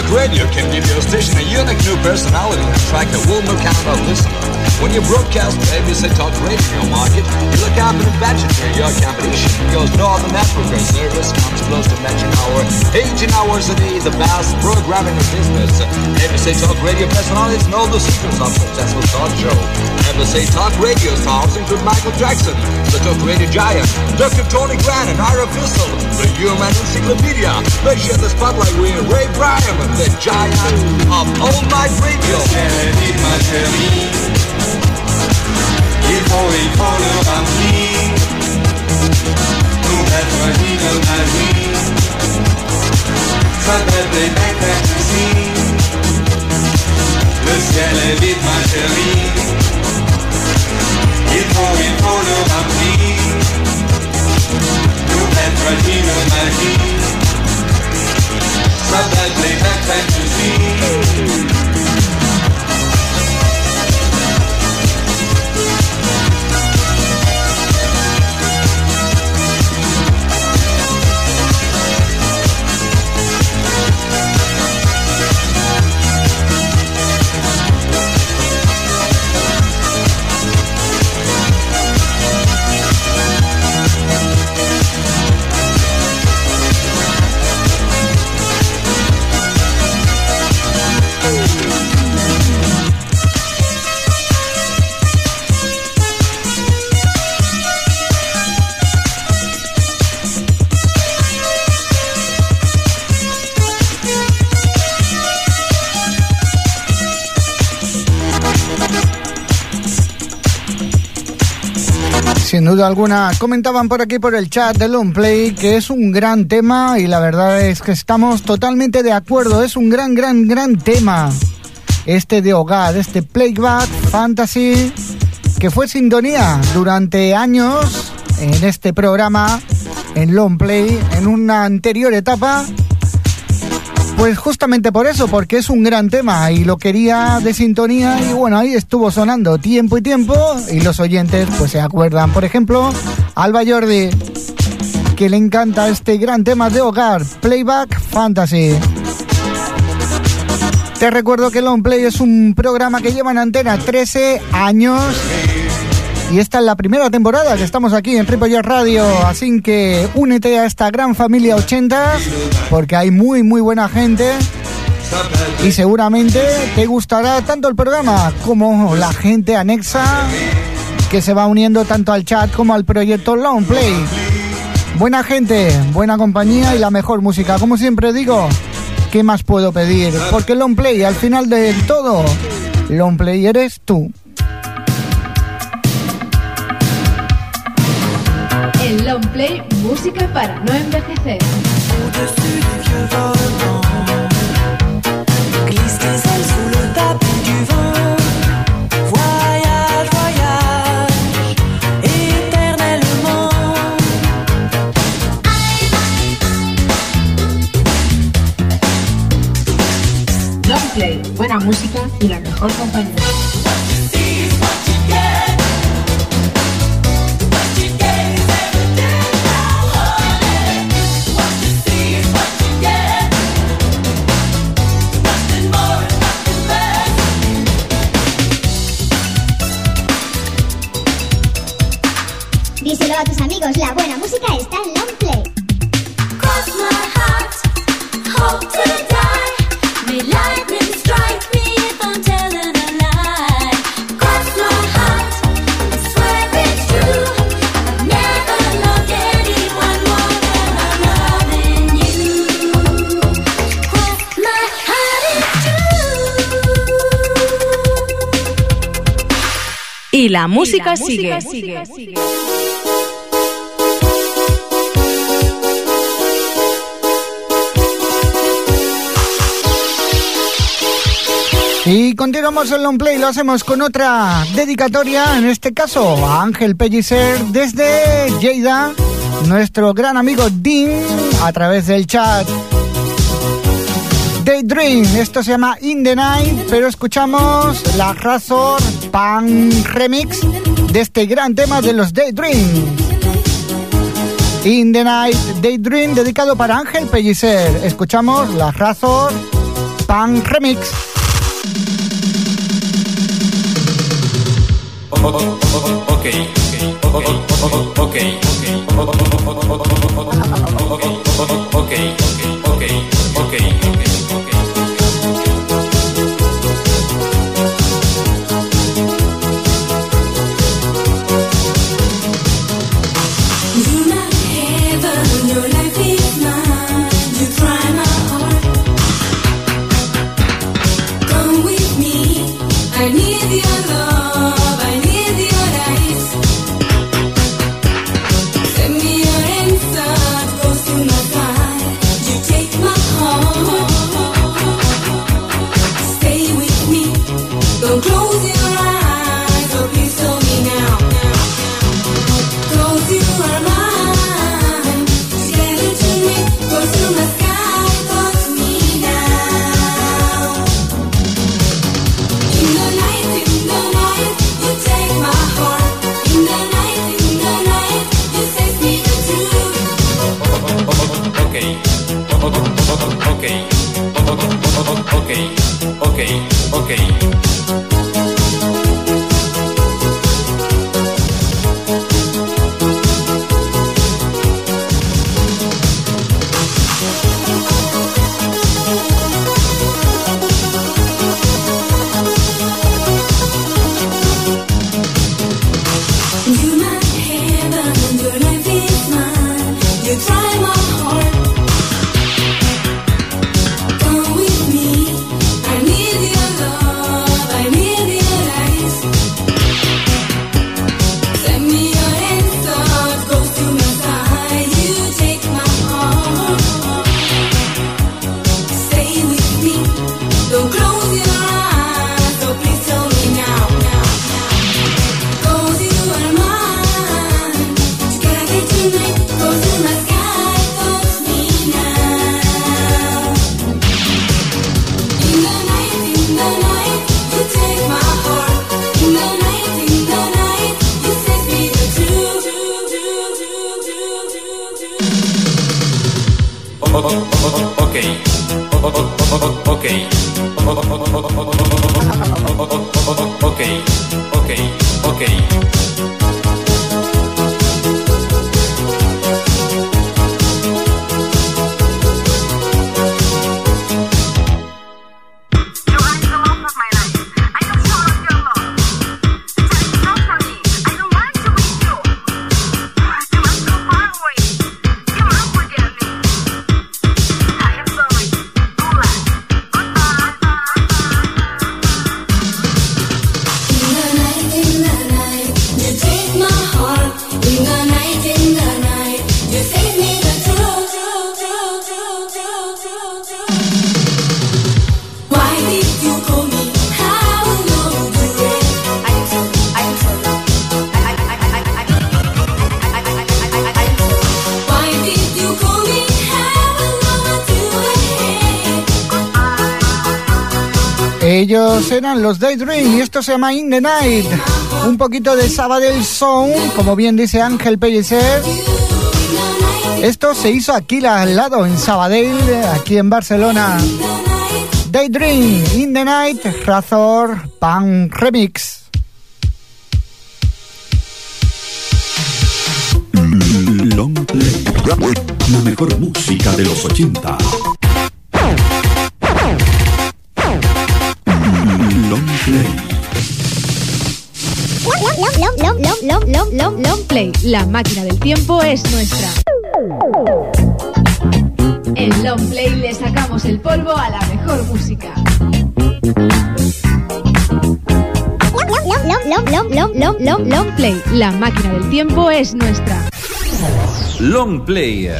Radio can give your station a unique new personality and attract a whole new kind of listener. When you broadcast A B C Talk Radio in your market, you look up an advantage for your competition because no other network or service comes close to matching our eighteen hours a day, the best programming in business. A B C Talk Radio personalities know the secrets of successful talk show. A B C Talk Radio stars include Michael Jackson, the Talk Radio Giant, Doctor Tony Grant and Ira Fistel, the Human Encyclopedia. They share the spotlight with Ray Bryan, the giant of All Night Radio. Il faut, il faut le remplir pour être digne de ma vie. Ça s'appelle Playback Fantasy. Le ciel est vide, ma chérie. Il faut, il faut le remplir pour être digne de ma vie. Ça s'appelle Playback Fantasy. Sin duda alguna, comentaban por aquí por el chat de Long Play que es un gran tema y la verdad es que estamos totalmente de acuerdo. Es un gran, gran, gran tema este de hogar, este Playback Fantasy, que fue sintonía durante años en este programa, en Long Play, en una anterior etapa. Pues justamente por eso, porque es un gran tema y lo quería de sintonía y bueno, ahí estuvo sonando tiempo y tiempo y los oyentes pues se acuerdan. Por ejemplo, Alba Jordi, que le encanta este gran tema de hogar, Playback Fantasy. Te recuerdo que Long Play es un programa que lleva en antena trece años y esta es la primera temporada que estamos aquí en Ripollet Radio, así que únete a esta gran familia ochentas porque hay muy muy buena gente y seguramente te gustará tanto el programa como la gente anexa que se va uniendo tanto al chat como al proyecto Long Play. Buena gente, buena compañía y la mejor música, como siempre digo. ¿Qué más puedo pedir? Porque Long Play, al final de todo, Long Play eres tú. En Long Play, música para no envejecer. Au-dessus du vieux volcan, glisse tes ailes sous le tapis du vent. Voyage, voyage, éternellement. Long Play, buena música y la mejor compañía. Díselo a tus amigos, la buena música está en Long Play. Cross my heart, hope to die. May lightning strike me if I'm telling a lie. Cross my heart, I swear it's true. I've never loved anyone more than I'm loving you. Cross my heart, it's true. Y la música, Y la sigue. música sigue. sigue. Y continuamos el Long Play, lo hacemos con otra dedicatoria, en este caso a Ángel Pellicer desde Lleida, nuestro gran amigo Dean, a través del chat. Daydream, esto se llama In the Night, pero escuchamos la Razor Pan Remix de este gran tema de los Daydream. In the Night, Daydream, dedicado para Ángel Pellicer. Escuchamos la Razor Pan Remix. Okay, okay, okay, okay, Ellos eran los Daydream y esto se llama In the Night. Un poquito de Sabadell Sound, como bien dice Ángel Pellicer. Esto se hizo aquí al lado, en Sabadell, aquí en Barcelona. Daydream, In the Night, Razor, Pan Remix. Long Play, la mejor música de los ochenta. Long Play. Long, long, long, long, long, long, long play. La máquina del tiempo es nuestra. En Long Play le sacamos el polvo a la mejor música. Long, long, long, long, long, long, long play. La máquina del tiempo es nuestra. Long Play.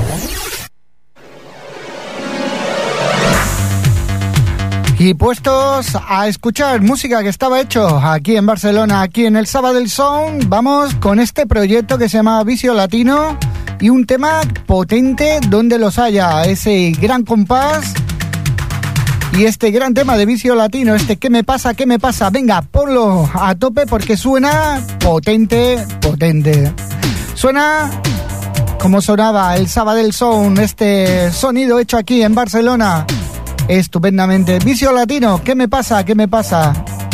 Y puestos a escuchar música que estaba hecho aquí en Barcelona, aquí en el Sabadell Sound, vamos con este proyecto que se llama Vicio Latino y un tema potente donde los haya, ese gran compás y este gran tema de Vicio Latino, este ¿qué me pasa? ¿Qué me pasa? Venga, ponlo a tope porque suena potente, potente. Suena como sonaba el Sabadell Sound, este sonido hecho aquí en Barcelona. estupendamente. Vicio Latino, ¿qué me pasa? ¿Qué me pasa?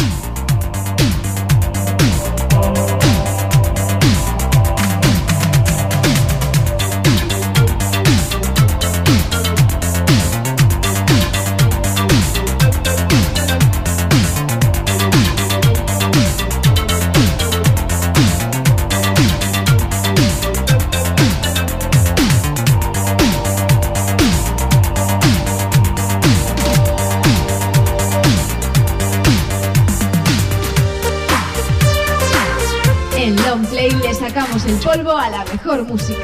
El polvo a la mejor música.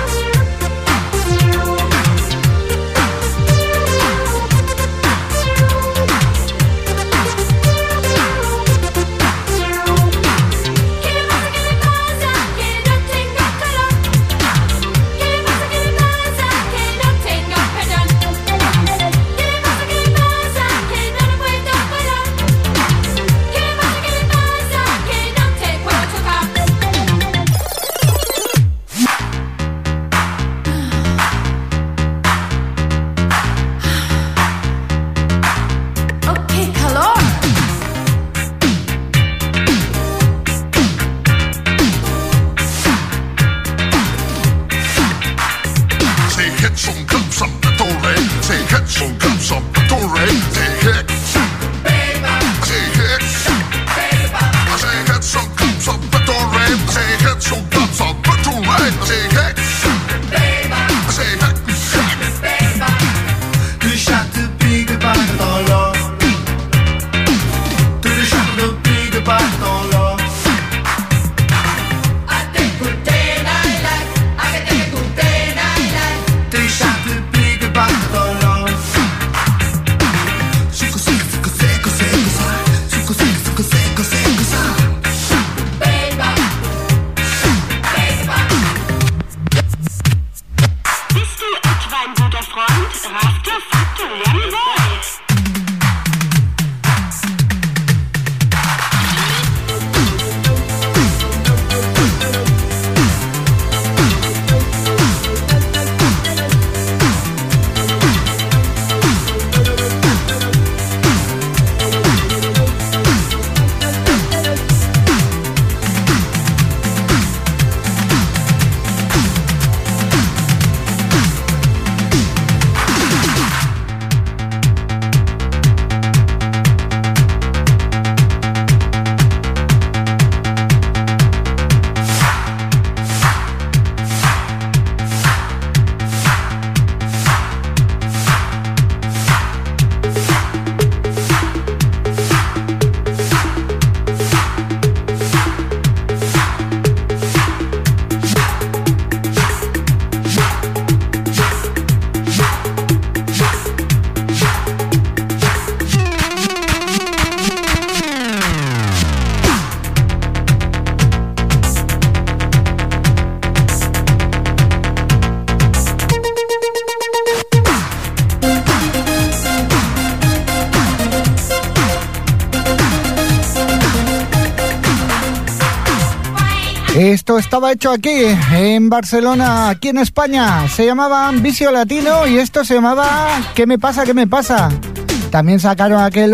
Esto estaba hecho aquí, en Barcelona, aquí en España. Se llamaba Vicio Latino y esto se llamaba ¿Qué me pasa? ¿Qué me pasa? También sacaron aquel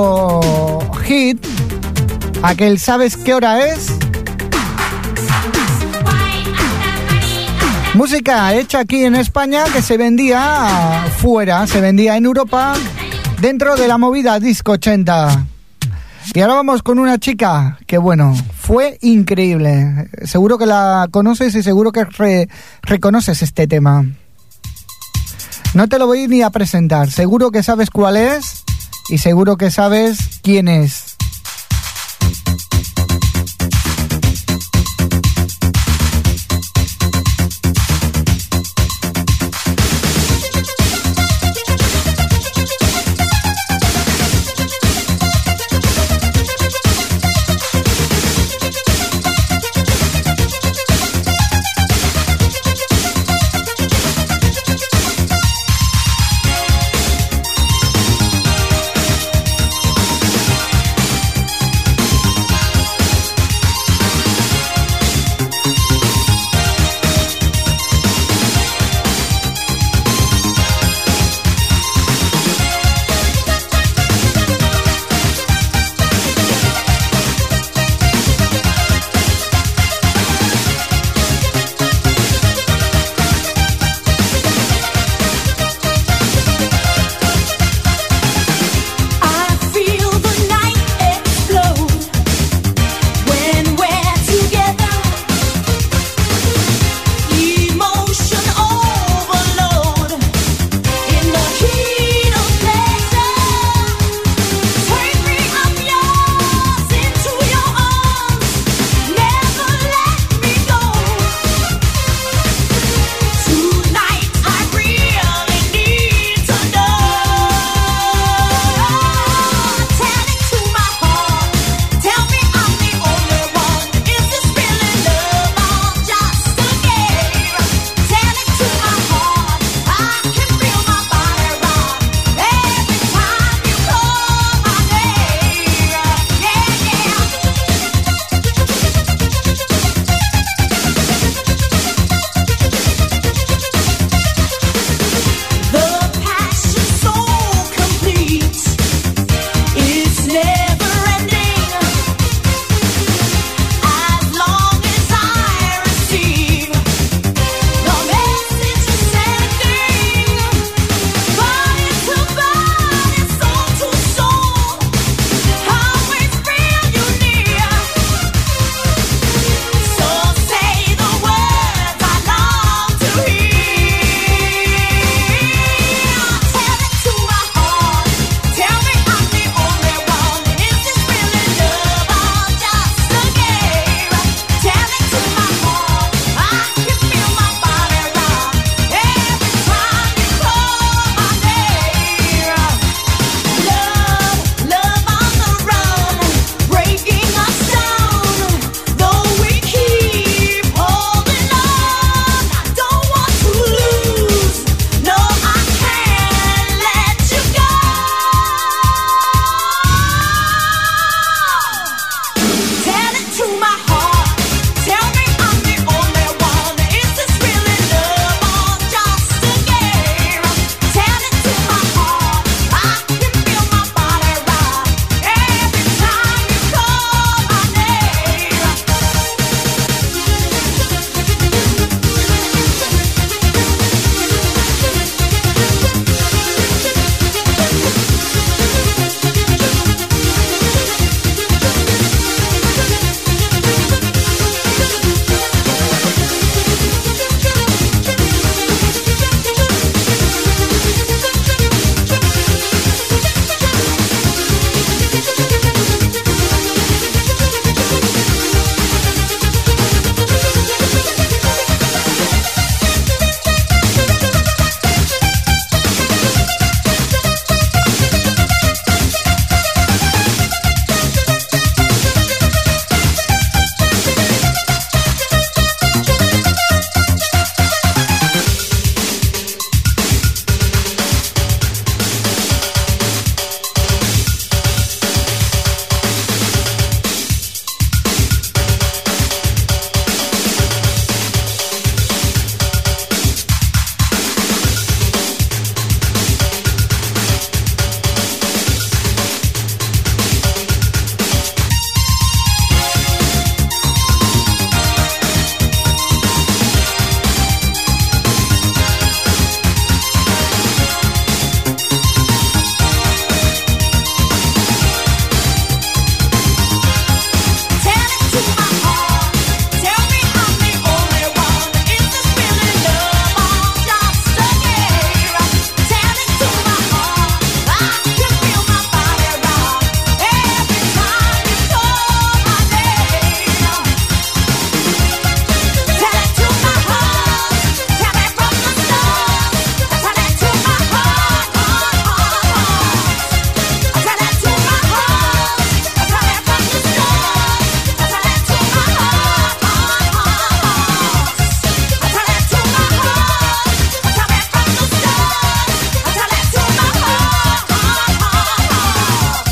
otro hit, aquel ¿Sabes qué hora es? Música hecha aquí en España que se vendía fuera, se vendía en Europa dentro de la movida Disco ochenta. Y ahora vamos con una chica que, bueno, fue increíble. Seguro que la conoces y seguro que re- reconoces este tema. No te lo voy ni a presentar. Seguro que sabes cuál es y seguro que sabes quién es.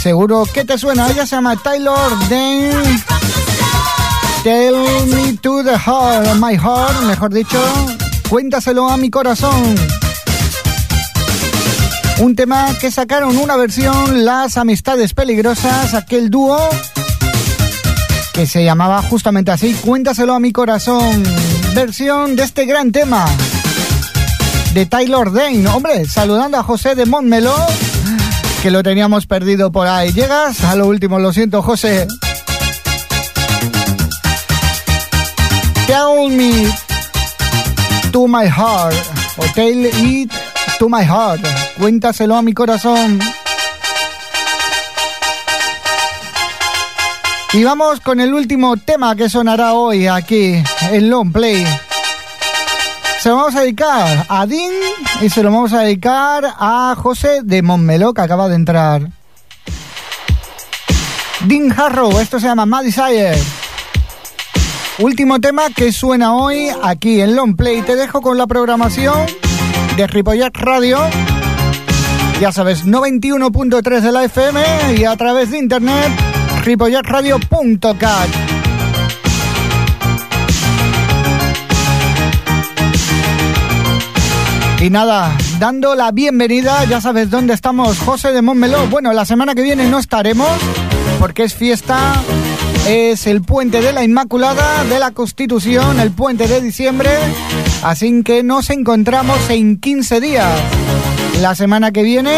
Seguro que te suena. Ella se llama Taylor Dayne. Tell me to the heart, my heart, mejor dicho. Cuéntaselo a mi corazón. Un tema que sacaron una versión, Las Amistades Peligrosas, aquel dúo que se llamaba justamente así, Cuéntaselo a mi corazón. Versión de este gran tema de Taylor Dayne. Hombre, saludando a José de Montmeló, que lo teníamos perdido por ahí. Llegas a lo último, lo siento, José. Tell me to my heart, o tell it to my heart. Cuéntaselo a mi corazón. Y vamos con el último tema que sonará hoy aquí en Long Play. Se lo vamos a dedicar a Dean y se lo vamos a dedicar a José de Montmeló, que acaba de entrar. Dean Harrow, esto se llama Mad Desire. Último tema que suena hoy aquí en Long Play. Te dejo con la programación de Ripollet Radio. Ya sabes, noventa y uno punto tres de la F M y a través de internet ripollet radio punto cat. Y nada, dando la bienvenida, ya sabes dónde estamos, José de Montmeló. Bueno, la semana que viene no estaremos porque es fiesta, es el puente de la Inmaculada, de la Constitución, el puente de diciembre, así que nos encontramos en quince días. La semana que viene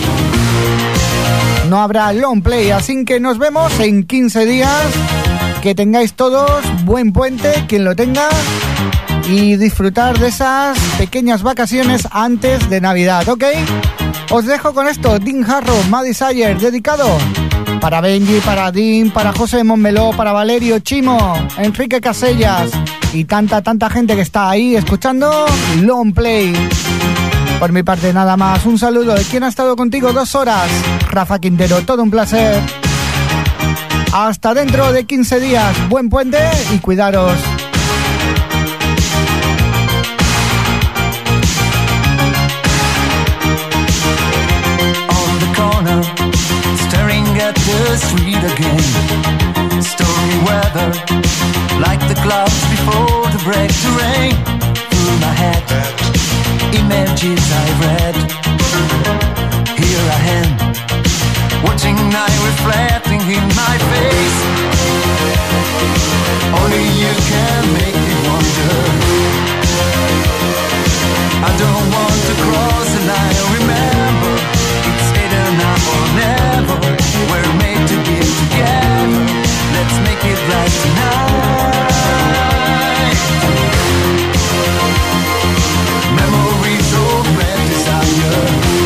no habrá long play, así que nos vemos en quince días. Que tengáis todos buen puente, quien lo tenga, y disfrutar de esas pequeñas vacaciones antes de Navidad, ¿ok? Os dejo con esto, Dean Harrow, Mad Desire, dedicado para Benji, para Dean, para José de Montmeló, para Valerio, Chimo, Enrique Casellas y tanta, tanta gente que está ahí escuchando Long Play. Por mi parte nada más, un saludo de quien ha estado contigo dos horas, Rafa Quintero, todo un placer. Hasta dentro de quince días, buen puente y cuidaros. At the street again, stormy weather, like the clouds before the break to rain. Through my head, images I read. Here I am, watching night reflecting in my face. Only you can make me wonder. I don't want to cross the line, remember, it's either now or never. We're made to be together. Let's make it right tonight. Memories of red desire.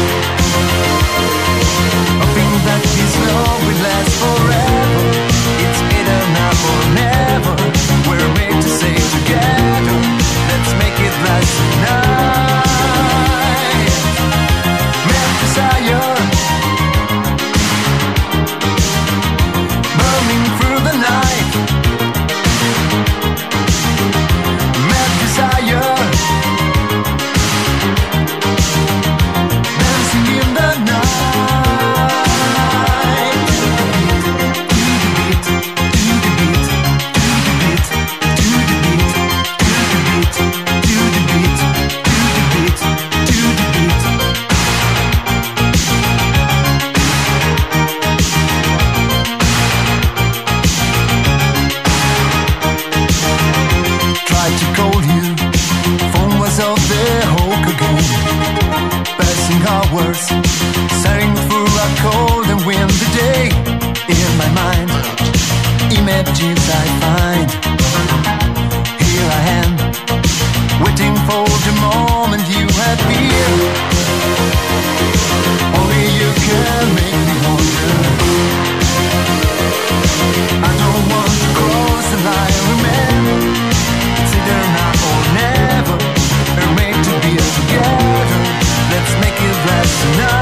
Hoping that this love will last forever. It's either now or never. We're made to stay together. Let's make it right tonight. Red desire. Staring through a cold and windy day. In my mind, images I find. Here I am, waiting for the moment you appear. Only you can make me wonder. I don't want to cross the line, remember, it's either now or never. We're made to be together. Let's make it last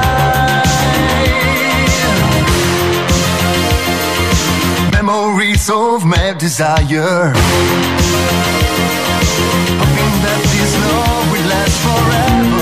tonight. Memories of mad desire. Hoping that this love will last forever.